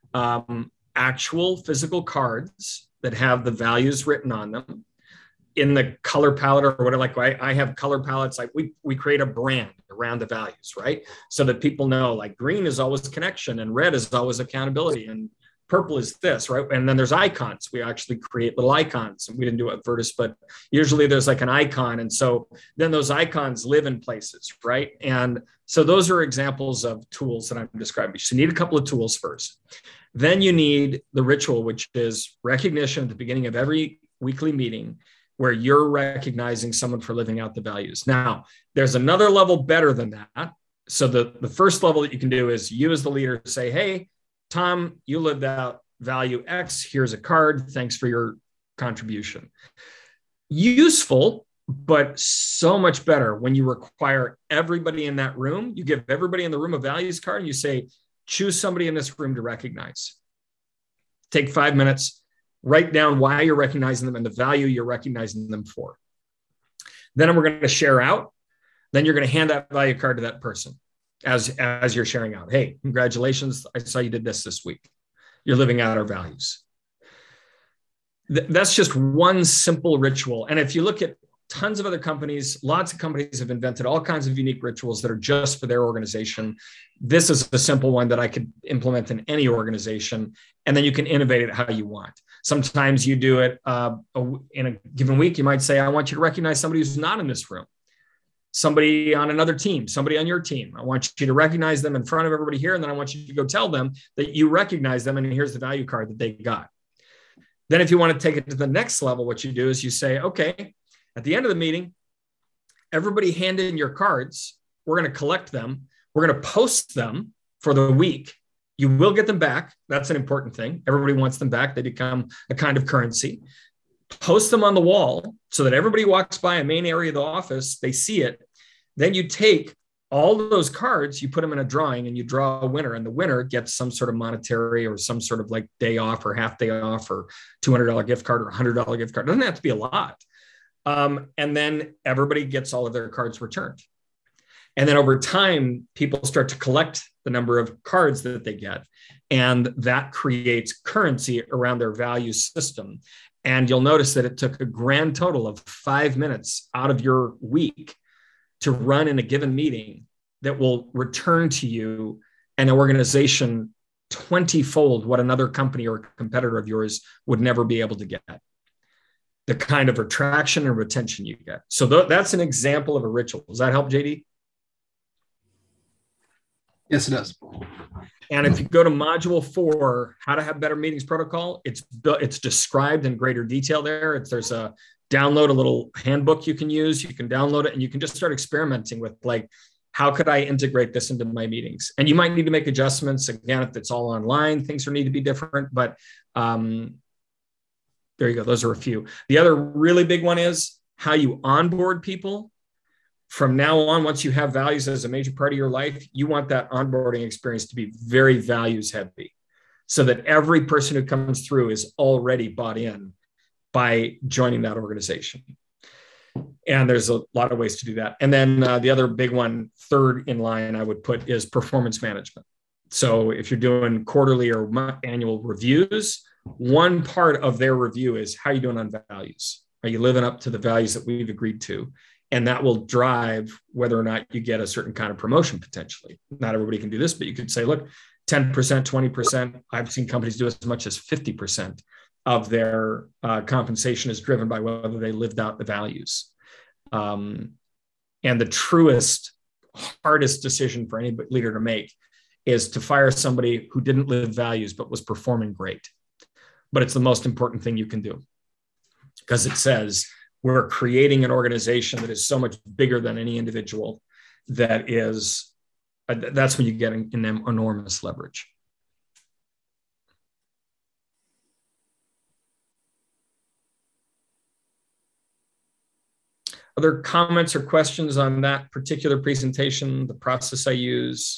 actual physical cards that have the values written on them in the color palette or whatever. Like I have color palettes, like we create a brand around the values, right? So that people know, like, green is always connection, and red is always accountability, and purple is this, right? And then there's icons. We actually create little icons, and we didn't do it at Virtus, but usually there's like an icon. And so then those icons live in places, right? And so those are examples of tools that I'm describing. So you need a couple of tools first. Then you need the ritual, which is recognition at the beginning of every weekly meeting, where you're recognizing someone for living out the values. Now, there's another level better than that. So the first level that you can do is, you as the leader say, hey, Tom, you lived out value X. Here's a card. Thanks for your contribution. Useful, but so much better when you require everybody in that room. You give everybody in the room a values card, and you say, choose somebody in this room to recognize. Take 5 minutes. Write down why you're recognizing them and the value you're recognizing them for. Then we're going to share out. Then you're going to hand that value card to that person as you're sharing out. Hey, congratulations. I saw you did this week. You're living out our values. That's just one simple ritual. And if you look at tons of other companies, lots of companies have invented all kinds of unique rituals that are just for their organization. This is a simple one that I could implement in any organization, and then you can innovate it how you want. Sometimes you do it in a given week. You might say, I want you to recognize somebody who's not in this room, somebody on another team, somebody on your team. I want you to recognize them in front of everybody here, and then I want you to go tell them that you recognize them, and here's the value card that they got. Then if you want to take it to the next level, what you do is you say, okay, at the end of the meeting, everybody hand in your cards. We're going to collect them. We're going to post them for the week. You will get them back. That's an important thing. Everybody wants them back. They become a kind of currency. Post them on the wall so that everybody walks by a main area of the office, they see it. Then you take all of those cards, you put them in a drawing, and you draw a winner, and the winner gets some sort of monetary or some sort of like day off or half day off or $200 gift card or $100 gift card. It doesn't have to be a lot. And then everybody gets all of their cards returned. And then over time, people start to collect the number of cards that they get. And that creates currency around their value system. And you'll notice that it took a grand total of 5 minutes out of your week to run in a given meeting that will return to you an organization 20-fold what another company or competitor of yours would never be able to get. The kind of attraction and retention you get. So that's an example of a ritual. Does that help, JD? Yes, it does. And if you go to module 4, how to have better meetings protocol, it's described in greater detail there. There's a download a little handbook you can use. You can download it and you can just start experimenting with, like, how could I integrate this into my meetings? And you might need to make adjustments. Again, if it's all online, things need to be different, but there you go. Those are a few. The other really big one is how you onboard people. From now on, once you have values as a major part of your life, you want that onboarding experience to be very values heavy, so that every person who comes through is already bought in by joining that organization. And there's a lot of ways to do that. And then the other big one, third in line, I would put is performance management. So if you're doing quarterly or annual reviews, one part of their review is how are you doing on values? Are you living up to the values that we've agreed to? And that will drive whether or not you get a certain kind of promotion potentially. Not everybody can do this, but you could say, look, 10%, 20%. I've seen companies do as much as 50% of their compensation is driven by whether they lived out the values. And the truest, hardest decision for any leader to make is to fire somebody who didn't live values but was performing great. But it's the most important thing you can do, because it says we're creating an organization that is so much bigger than any individual. That's when you get an enormous leverage. Other comments or questions on that particular presentation, the process I use?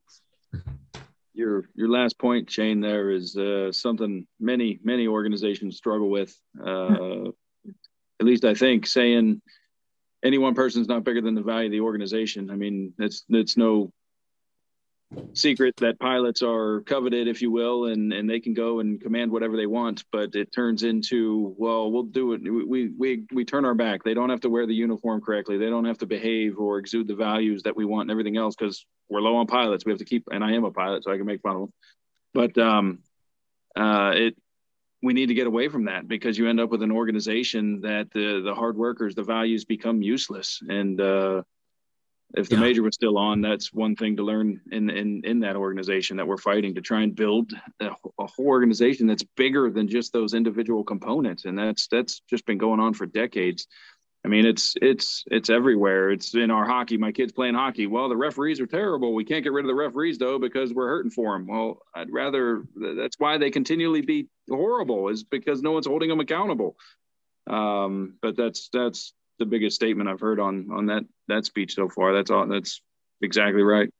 Your last point, Shane, there is something many organizations struggle with. At least I think saying any one person is not bigger than the value of the organization. I mean, it's no secret that pilots are coveted, if you will, and they can go and command whatever they want, but it turns into, well, we'll do it. We turn our back. They don't have to wear the uniform correctly. They don't have to behave or exude the values that we want and everything else, because we're low on pilots. We have to keep, and I am a pilot, so I can make fun of them. But we need to get away from that, because you end up with an organization that the hard workers, the values become useless. And if the major was still on, that's one thing to learn in that organization that we're fighting to try and build a whole organization that's bigger than just those individual components. And that's just been going on for decades. I mean, it's everywhere. It's in our hockey. My kid's playing hockey. Well, the referees are terrible. We can't get rid of the referees, though, because we're hurting for them. Well, that's why they continually be horrible, is because no one's holding them accountable. But that's the biggest statement I've heard on that speech so far. That's exactly right.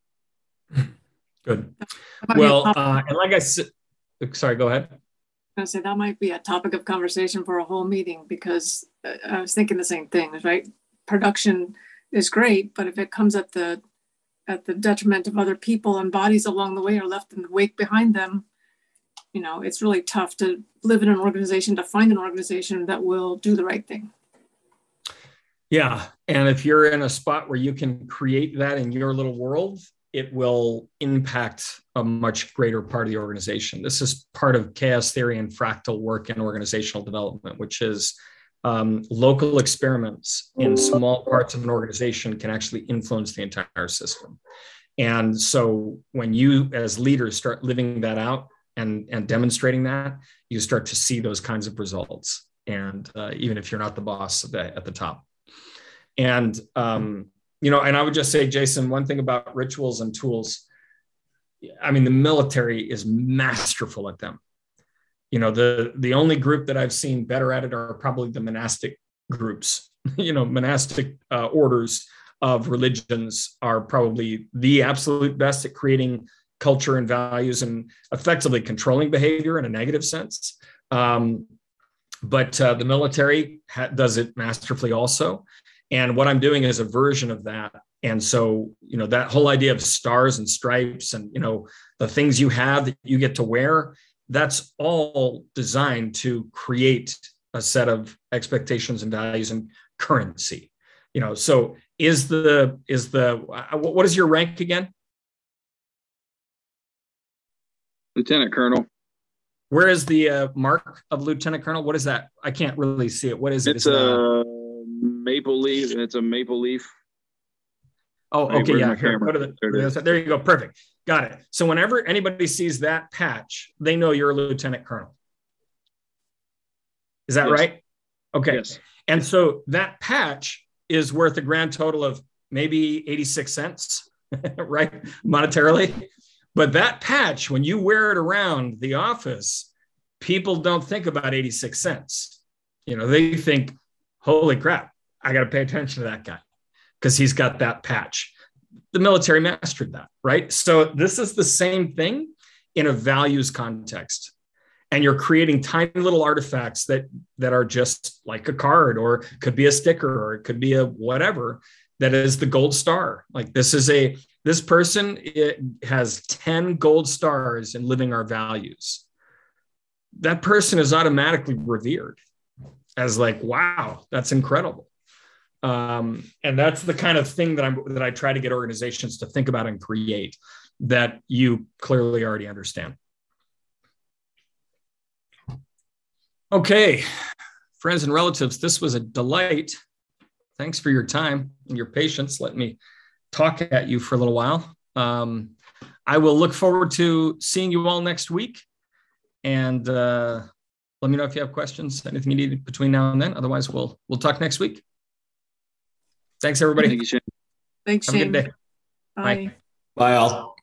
Good. Well, and like I said, sorry, go ahead. I was gonna say that might be a topic of conversation for a whole meeting, because I was thinking the same thing, right? Production is great, but if it comes at the detriment of other people and bodies along the way are left in the wake behind them, it's really tough to live in an organization, to find an organization that will do the right thing. Yeah. And if you're in a spot where you can create that in your little world, it will impact a much greater part of the organization. This is part of chaos theory and fractal work in organizational development, which is local experiments in small parts of an organization can actually influence the entire system. And so when you as leaders start living that out and demonstrating that, you start to see those kinds of results. And even if you're not the boss at the top. And, and I would just say, Jason, one thing about rituals and tools, I mean, the military is masterful at them. The only group that I've seen better at it are probably the monastic groups. Monastic orders of religions are probably the absolute best at creating culture and values and effectively controlling behavior in a negative sense. but the military does it masterfully also. And what I'm doing is a version of that. And so, that whole idea of stars and stripes and, the things you have that you get to wear, that's all designed to create a set of expectations and values and currency. So what is your rank again? Lieutenant Colonel. Where is the mark of Lieutenant Colonel? What is that? I can't really see it. What is it? It's a maple leaf. It's a maple leaf. Oh, okay. Yeah. Here, go to there you go. Perfect. Got it. So whenever anybody sees that patch, they know you're a Lieutenant Colonel. Is that right? Okay. Yes. And so that patch is worth a grand total of maybe 86 cents, right? Monetarily. But that patch, when you wear it around the office, people don't think about 86 cents. They think, holy crap, I got to pay attention to that guy because he's got that patch. The military mastered that, right? So this is the same thing in a values context. And you're creating tiny little artifacts that are just like a card, or could be a sticker, or it could be a whatever, that is the gold star. Like this person, it has 10 gold stars in living our values. That person is automatically revered as like, wow, that's incredible. And that's the kind of thing that I try to get organizations to think about and create that you clearly already understand. Okay, friends and relatives, this was a delight. Thanks for your time and your patience. Let me talk at you for a little while. I will look forward to seeing you all next week. And let me know if you have questions, anything you need between now and then. Otherwise, we'll talk next week. Thanks, everybody. Thank you, Shane. Thanks, Have a Shane. good day. Bye. Bye all.